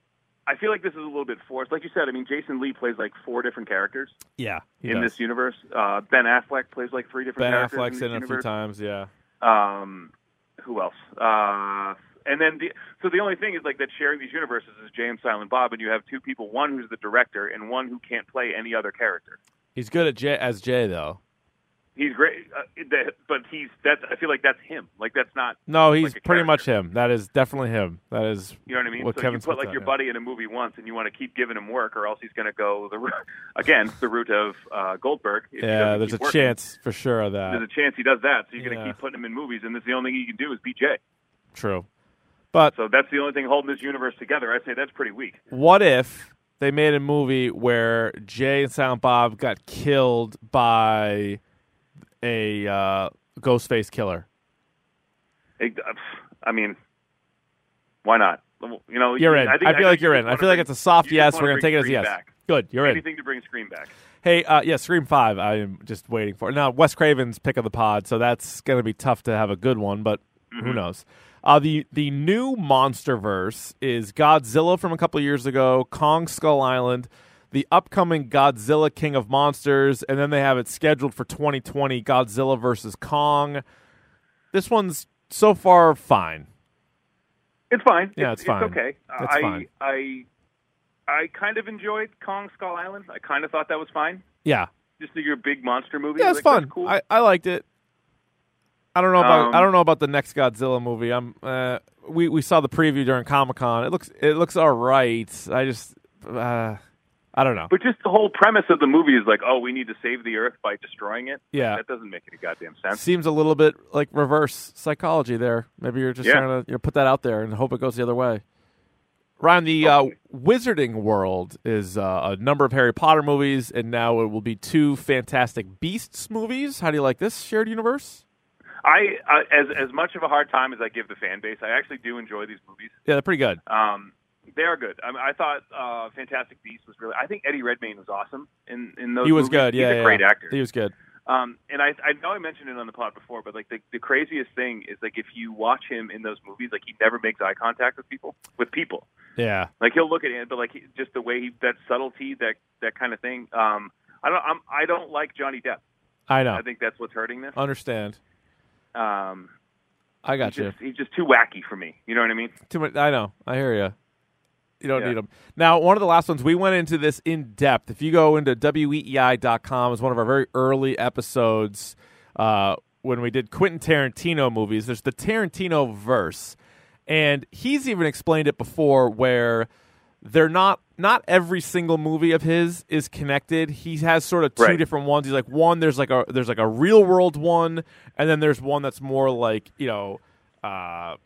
I feel like this is a little bit forced. Like you said, I mean, Jason Lee plays like four different characters Yeah, he in does. this universe. Uh, Ben Affleck plays like three different Ben characters. Affleck's in, in this it a few universe. times, yeah. Um, who else? Uh, and then the, so the only thing is like that sharing these universes is Jay and Silent Bob, and you have two people, one who's the director and one who can't play any other character. He's good at Jay, as Jay, though. He's great, uh, that, but he's that's. I feel like that's him. Like that's not. No, he's like a pretty character. much him. That is definitely him. That is You know what I mean? what so Kevin you put Smith like done, your yeah. buddy in a movie once, and you want to keep giving him work, or else he's going to go the ru- again the route of uh, Goldberg. If he Yeah, doesn't there's a keep working. chance for sure of that. There's a chance he does that. So you're going to Yeah. keep putting him in movies, and that's the only thing he can do is be Jay. True. But So that's the only thing holding this universe together. I say that's pretty weak. what if they made a movie where Jay and Silent Bob got killed by a uh, Ghostface killer? It, I mean, why not? You know, You're in. I, think, feel like you're in. I feel like it's a soft you yes. just We're wanna going to take it as bring yes. Scream back. Good. You're in. Anything to bring Scream back. Hey, uh, yeah, Scream five, I'm just waiting for. Now, Wes Craven's pick of the pod, so that's going to be tough to have a good one, but Mm-hmm. who knows? Uh, the, the new Monsterverse is Godzilla from a couple years ago, Kong Skull Island, the upcoming Godzilla King of Monsters, and then they have it scheduled for twenty twenty, Godzilla versus Kong. This one's so far fine. It's fine. Yeah, it's fine. okay. It's I, fine. I I kind of enjoyed Kong Skull Island. I kind of thought that was fine. Yeah. Just your big monster movie. Yeah, it's like, fun. that's cool. I, I liked it. I don't know about Um, I don't know about the next Godzilla movie. I'm uh, we we saw the preview during Comic-Con. It looks it looks all right. I just uh, I don't know. but just the whole premise of the movie is like, oh, we need to save the Earth by destroying it. Yeah. That doesn't make any goddamn sense. Seems a little bit like reverse psychology there. Maybe you're just Yeah. trying to you know, put that out there and hope it goes the other way. Ryan, the uh, Wizarding World is uh, a number of Harry Potter movies, and now it will be two Fantastic Beasts movies. How do you like this shared universe? I, uh, as as much of a hard time as I give the fan base, I actually do enjoy these movies. Yeah, they're pretty good. Um, they are good. I, mean, I thought uh, Fantastic Beasts was really. I think Eddie Redmayne was awesome in in those. He was movies. good. He's Yeah, a yeah, great yeah. actor. He was good. Um, and I I know I mentioned it on the pod before, but like the the craziest thing is like if you watch him in those movies, like he never makes eye contact with people. With people, Yeah. like he'll look at it, but like he, just the way he that subtlety, that that kind of thing. Um, I don't I'm, I don't like Johnny Depp. I know. I think that's what's hurting this. Understand. Um, I got he's you. just, he's just too wacky for me. You know what I mean? Too much. I know. I hear you. You don't Yeah. need them. Now, one of the last ones, we went into this in depth. If you go into W E E I dot com, it's one of our very early episodes. Uh, when we did Quentin Tarantino movies. There's the Tarantino verse, and he's even explained it before where they're not not every single movie of his is connected. He has sort of two Right. different ones. He's like one there's like a there's like a real world one, and then there's one that's more like, you know, uh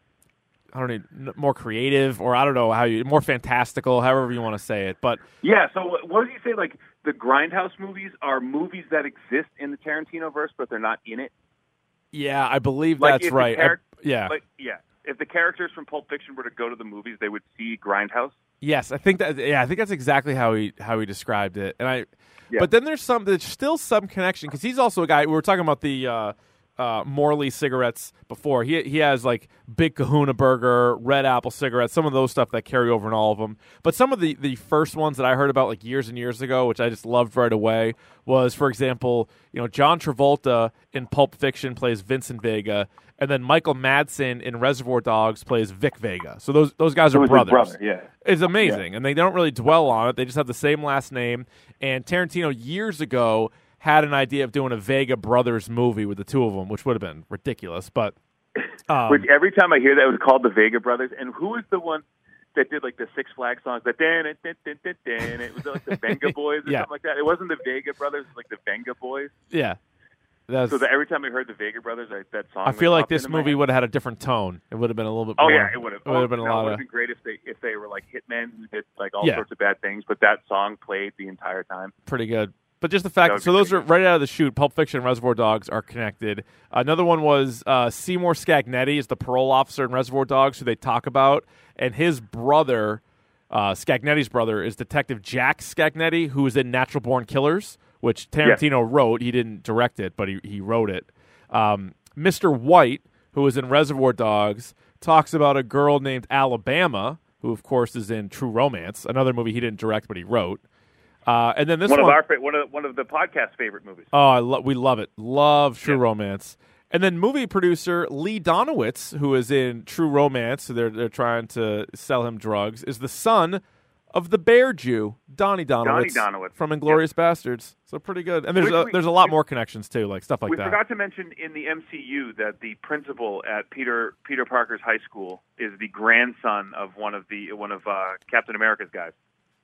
I don't know, more creative, or I don't know how you more fantastical, however you want to say it. But Yeah, so what what did you say? Like, the Grindhouse movies are movies that exist in the Tarantino verse, but they're not in it? yeah, I believe Like, that's if the right. I- charac- yeah. Like, yeah. If the characters from Pulp Fiction were to go to the movies, they would see Grindhouse. Yes, I think that. Yeah, I think that's exactly how he how he described it. And I, Yeah. but then there's some. There's still some connection because he's also a guy. We were talking about the uh, uh, Morley cigarettes before. He he has like Big Kahuna Burger, Red Apple cigarettes, some of those stuff that carry over in all of them. But some of the the first ones that I heard about like years and years ago, which I just loved right away, was, for example, you know, John Travolta in Pulp Fiction plays Vincent Vega. And then Michael Madsen in Reservoir Dogs plays Vic Vega. So those those guys It are was his brothers. brother, yeah. It's amazing, and they don't really dwell on it. They just have the same last name. And Tarantino years ago had an idea of doing a Vega brothers movie with the two of them, which would have been ridiculous. But um, Which every time I hear that, it was called the Vega Brothers. And who was the one that did like the Six Flags songs? That dan it dan dan dan dan. It was like the Venga Boys or Yeah. something like that. It wasn't the Vega Brothers. It was like the Venga Boys. yeah, that's. So that every time I heard the Vega Brothers, I, that song. I feel would like pop this into my movie head. would have had a different tone. It would have been a little bit. Oh more, yeah, it would have. It would have been a no, lot it would of. have been great if they if they were like hitmen who did like all Yeah. sorts of bad things, but that song played the entire time. Pretty good. But just the fact, That would so be those pretty are right out of the chute. Pulp Fiction and Reservoir Dogs are connected. Another one was uh, Seymour Scagnetti is the parole officer in Reservoir Dogs who they talk about, and his brother, uh, Scagnetti's brother, is Detective Jack Scagnetti, who is in Natural Born Killers, which Tarantino wrote. He didn't direct it, but he, he wrote it. Um, Mister White, who is in Reservoir Dogs, talks about a girl named Alabama, who of course is in True Romance, another movie he didn't direct but he wrote. Uh, and then this one one, of our fa- one of one of the podcast favorite movies. oh, I lo- we love it, love True Yeah. Romance. And then movie producer Lee Donowitz, who is in True Romance, so they're they're trying to sell him drugs, is the son of the Bear Jew Donnie Donowitz, Donnie Donowitz. from Inglourious Bastards. So pretty good. And there's Which a, we- there's a lot we- more connections too, like stuff like we that. forgot to mention in the M C U that the principal at Peter Peter Parker's high school is the grandson of one of the one of uh, Captain America's guys.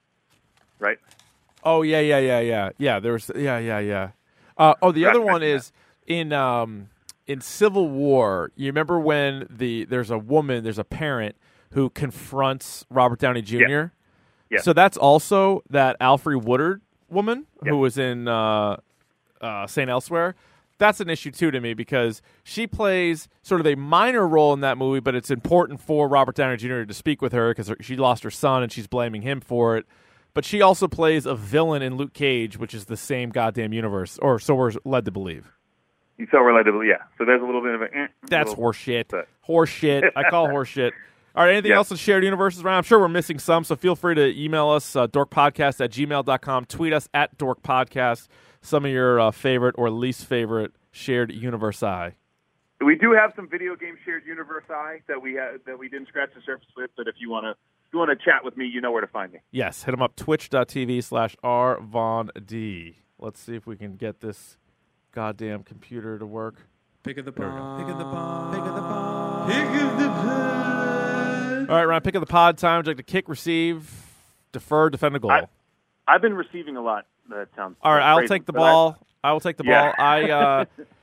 Right? Oh yeah, yeah, yeah, yeah, yeah. There was yeah, yeah, yeah. Uh, oh, the Forgot other to one mention is in um, in Civil War. You remember when the there's a woman, there's a parent who confronts Robert Downey Junior Yeah. So that's also that Alfre Woodard woman Yeah. who was in uh, uh, Saint Elsewhere. That's an issue too to me because she plays sort of a minor role in that movie, but it's important for Robert Downey Junior to speak with her because she lost her son and she's blaming him for it. But she also plays a villain in Luke Cage, which is the same goddamn universe, or so we're led to believe. So relatable, yeah. So there's a little bit of a. Eh, That's little, horseshit. but- Horseshit. I call horseshit. All right, anything Yeah. else in shared universes, Ryan? I'm sure we're missing some, so feel free to email us, uh, dorkpodcast at gmail dot com. Tweet us at dorkpodcast. Some of your uh, favorite or least favorite shared universi. We do have some video game shared universi that we ha- that we didn't scratch the surface with. But if you want to, if you want to chat with me, you know where to find me. Yes, hit them up, twitch.tv slash R Von D. Let's see if we can get this goddamn computer to work. Pick of the There we go. pod. Pick of the pod. Pick of the pod. Pick of the pod. All right, Ryan, pick of the pod time. Would you like to kick, receive, defer, defend a goal? I- I've been receiving a lot. That sounds All right, I'll crazy, take the but ball. I, will take the Yeah. ball. I, uh,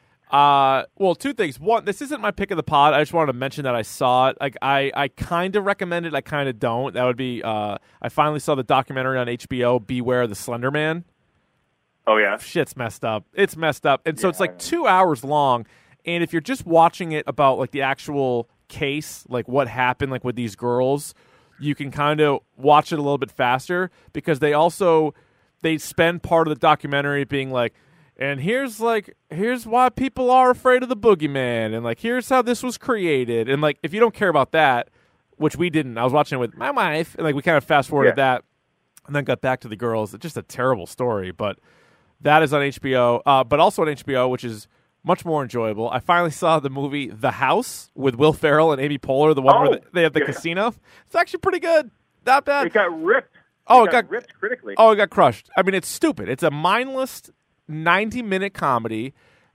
uh, well, two things. One, this isn't my pick of the pod. I just wanted to mention that I saw it. Like, I, I kind of recommend it. I kind of don't. That would be. Uh, I finally saw the documentary on H B O, Beware the Slender Man. I, oh yeah, Shit's messed up. It's messed up, and so Yeah, it's I like know. two hours long. And if you're just watching it about like the actual case, like what happened, like with these girls, you can kind of watch it a little bit faster because they also they spend part of the documentary being like, and here's like here's why people are afraid of the boogeyman, and like here's how this was created, and like if you don't care about that, which we didn't, I was watching it with my wife, and like we kind of fast forwarded Yeah. that, and then got back to the girls. It's just a terrible story, but that is on H B O, uh, but also on H B O, which is much more enjoyable. I finally saw the movie The House with Will Ferrell and Amy Poehler, the one Oh, where they have the yeah. casino. It's actually pretty good. Not bad. it got ripped. Oh, it it got, got- ripped critically. Oh, it got crushed. I mean, it's stupid. It's a mindless ninety-minute comedy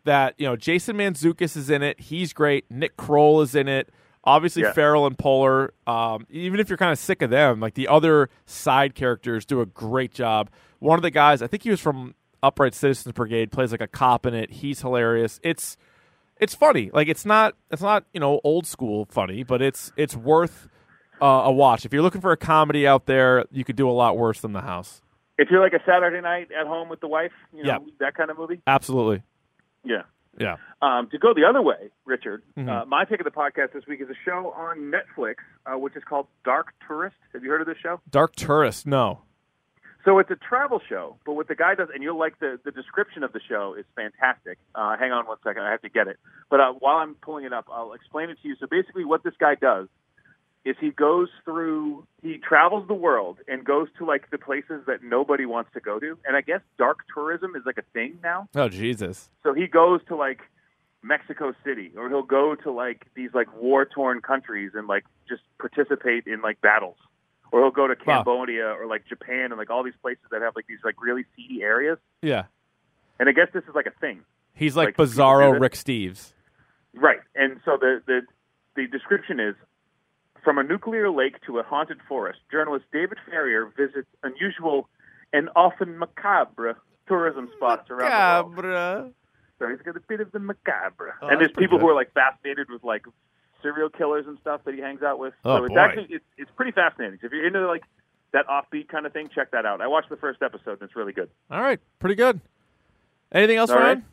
that, you know, Jason Mantzoukas is in it. He's great. Nick Kroll is in it. Obviously, Yeah. Farrell and Poehler. Um, even if you're kind of sick of them, like the other side characters do a great job. One of the guys, I think he was from Upright Citizens Brigade, plays like a cop in it. He's hilarious. It's it's funny. Like it's not it's not you know old school funny, but it's it's worth uh, a watch. If you're looking for a comedy out there, you could do a lot worse than The House. If you're like a Saturday night at home with the wife, you know, Yeah. that kind of movie. Absolutely. Yeah. Yeah. Um, to go the other way, Richard, Mhm. uh, my pick of the podcast this week is a show on Netflix, uh, which is called Dark Tourist. Have you heard of this show? Dark Tourist. No. So it's a travel show, but what the guy does, and you'll like the, the description of the show is fantastic. Uh, hang on one second, I have to get it. But uh, while I'm pulling it up, I'll explain it to you. So basically what this guy does is he goes through, he travels the world and goes to like the places that nobody wants to go to. And I guess dark tourism is like a thing now. Oh, Jesus. So he goes to like Mexico City, or he'll go to like these like war-torn countries and like just participate in like battles. Or he'll go to Wow. Cambodia or like Japan and like all these places that have like these like really seedy areas. Yeah. And I guess this is like a thing. He's like, Like, people do Bizarro this? Rick Steves. Right. And so the, the the description is, from a nuclear lake to a haunted forest, journalist David Ferrier visits unusual and often macabre tourism spots around the world. Cabra. So he's got a bit of the macabre. Oh, and there's that's pretty people good. who are like fascinated with like serial killers and stuff that he hangs out with. Oh, so it's boy. actually it's, it's pretty fascinating. So if you're into like that offbeat kind of thing, check that out. I watched the first episode and it's really good. All right. Pretty good. Anything else, All Ryan? right.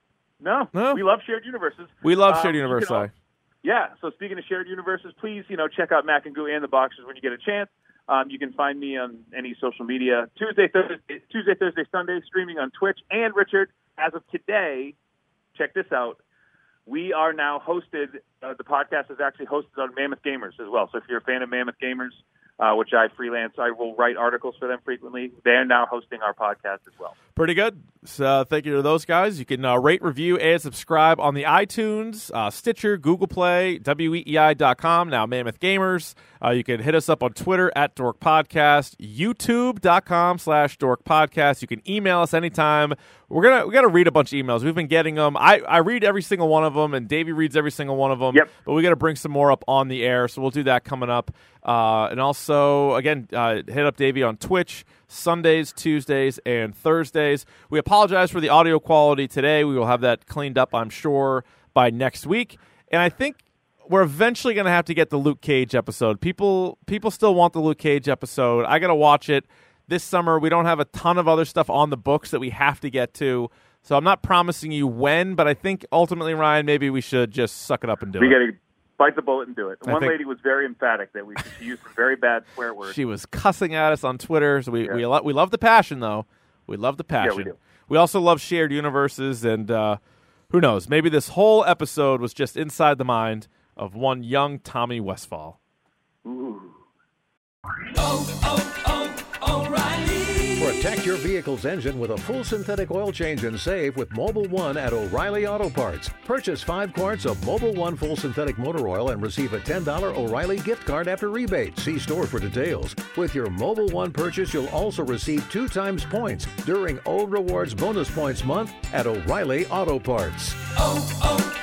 No, No? we love shared universes. We love Um, Shared you can Universe. al- Yeah. So speaking of shared universes, please, you know, check out Mac and Goo and the Boxers when you get a chance. Um, you can find me on any social media Tuesday, Thursday, Tuesday, Thursday, Sunday, streaming on Twitch. And Richard, as of today, check this out. We are now hosted. Uh, the podcast is actually hosted on Mammoth Gamers as well. So if you're a fan of Mammoth Gamers, uh, which I freelance, I will write articles for them frequently. They're now hosting our podcast as well. Pretty good. So thank you to those guys. You can uh, rate, review, and subscribe on the iTunes, uh, Stitcher, Google Play, W E E I dot com, now Mammoth Gamers. Uh, you can hit us up on Twitter at Dork Podcast, YouTube dot com slash Dork Podcast. You can email us anytime. We're gonna we gotta read a bunch of emails. We've been getting them. I, I read every single one of them, and Davey reads every single one of them. Yep. But we got to bring some more up on the air, so we'll do that coming up. Uh, and also, again, uh, hit up Davey on Twitch, Sundays, Tuesdays, and Thursdays. We apologize for the audio quality today. We will have that cleaned up, I'm sure, by next week. And I think we're eventually going to have to get the Luke Cage episode. People people still want the Luke Cage episode. I got to watch it this summer. We don't have a ton of other stuff on the books that we have to get to. So I'm not promising you when, but I think ultimately, Ryan, maybe we should just suck it up and do We it. got to bite the bullet and do it. I One think- lady was very emphatic that we she used some very bad swear words. She was cussing at us on Twitter. So we Yeah. we, lo- we love the passion, though. We love the passion. we do. We also love shared universes, and uh, who knows? Maybe this whole episode was just inside the mind of one young Tommy Westfall. Ooh. Protect your vehicle's engine with a full synthetic oil change and save with Mobile One at O'Reilly Auto Parts. Purchase five quarts of Mobile One full synthetic motor oil and receive a ten dollars O'Reilly gift card after rebate. See store for details. With your Mobile One purchase, you'll also receive two times points during O Rewards Bonus Points Month at O'Reilly Auto Parts. Oh, oh,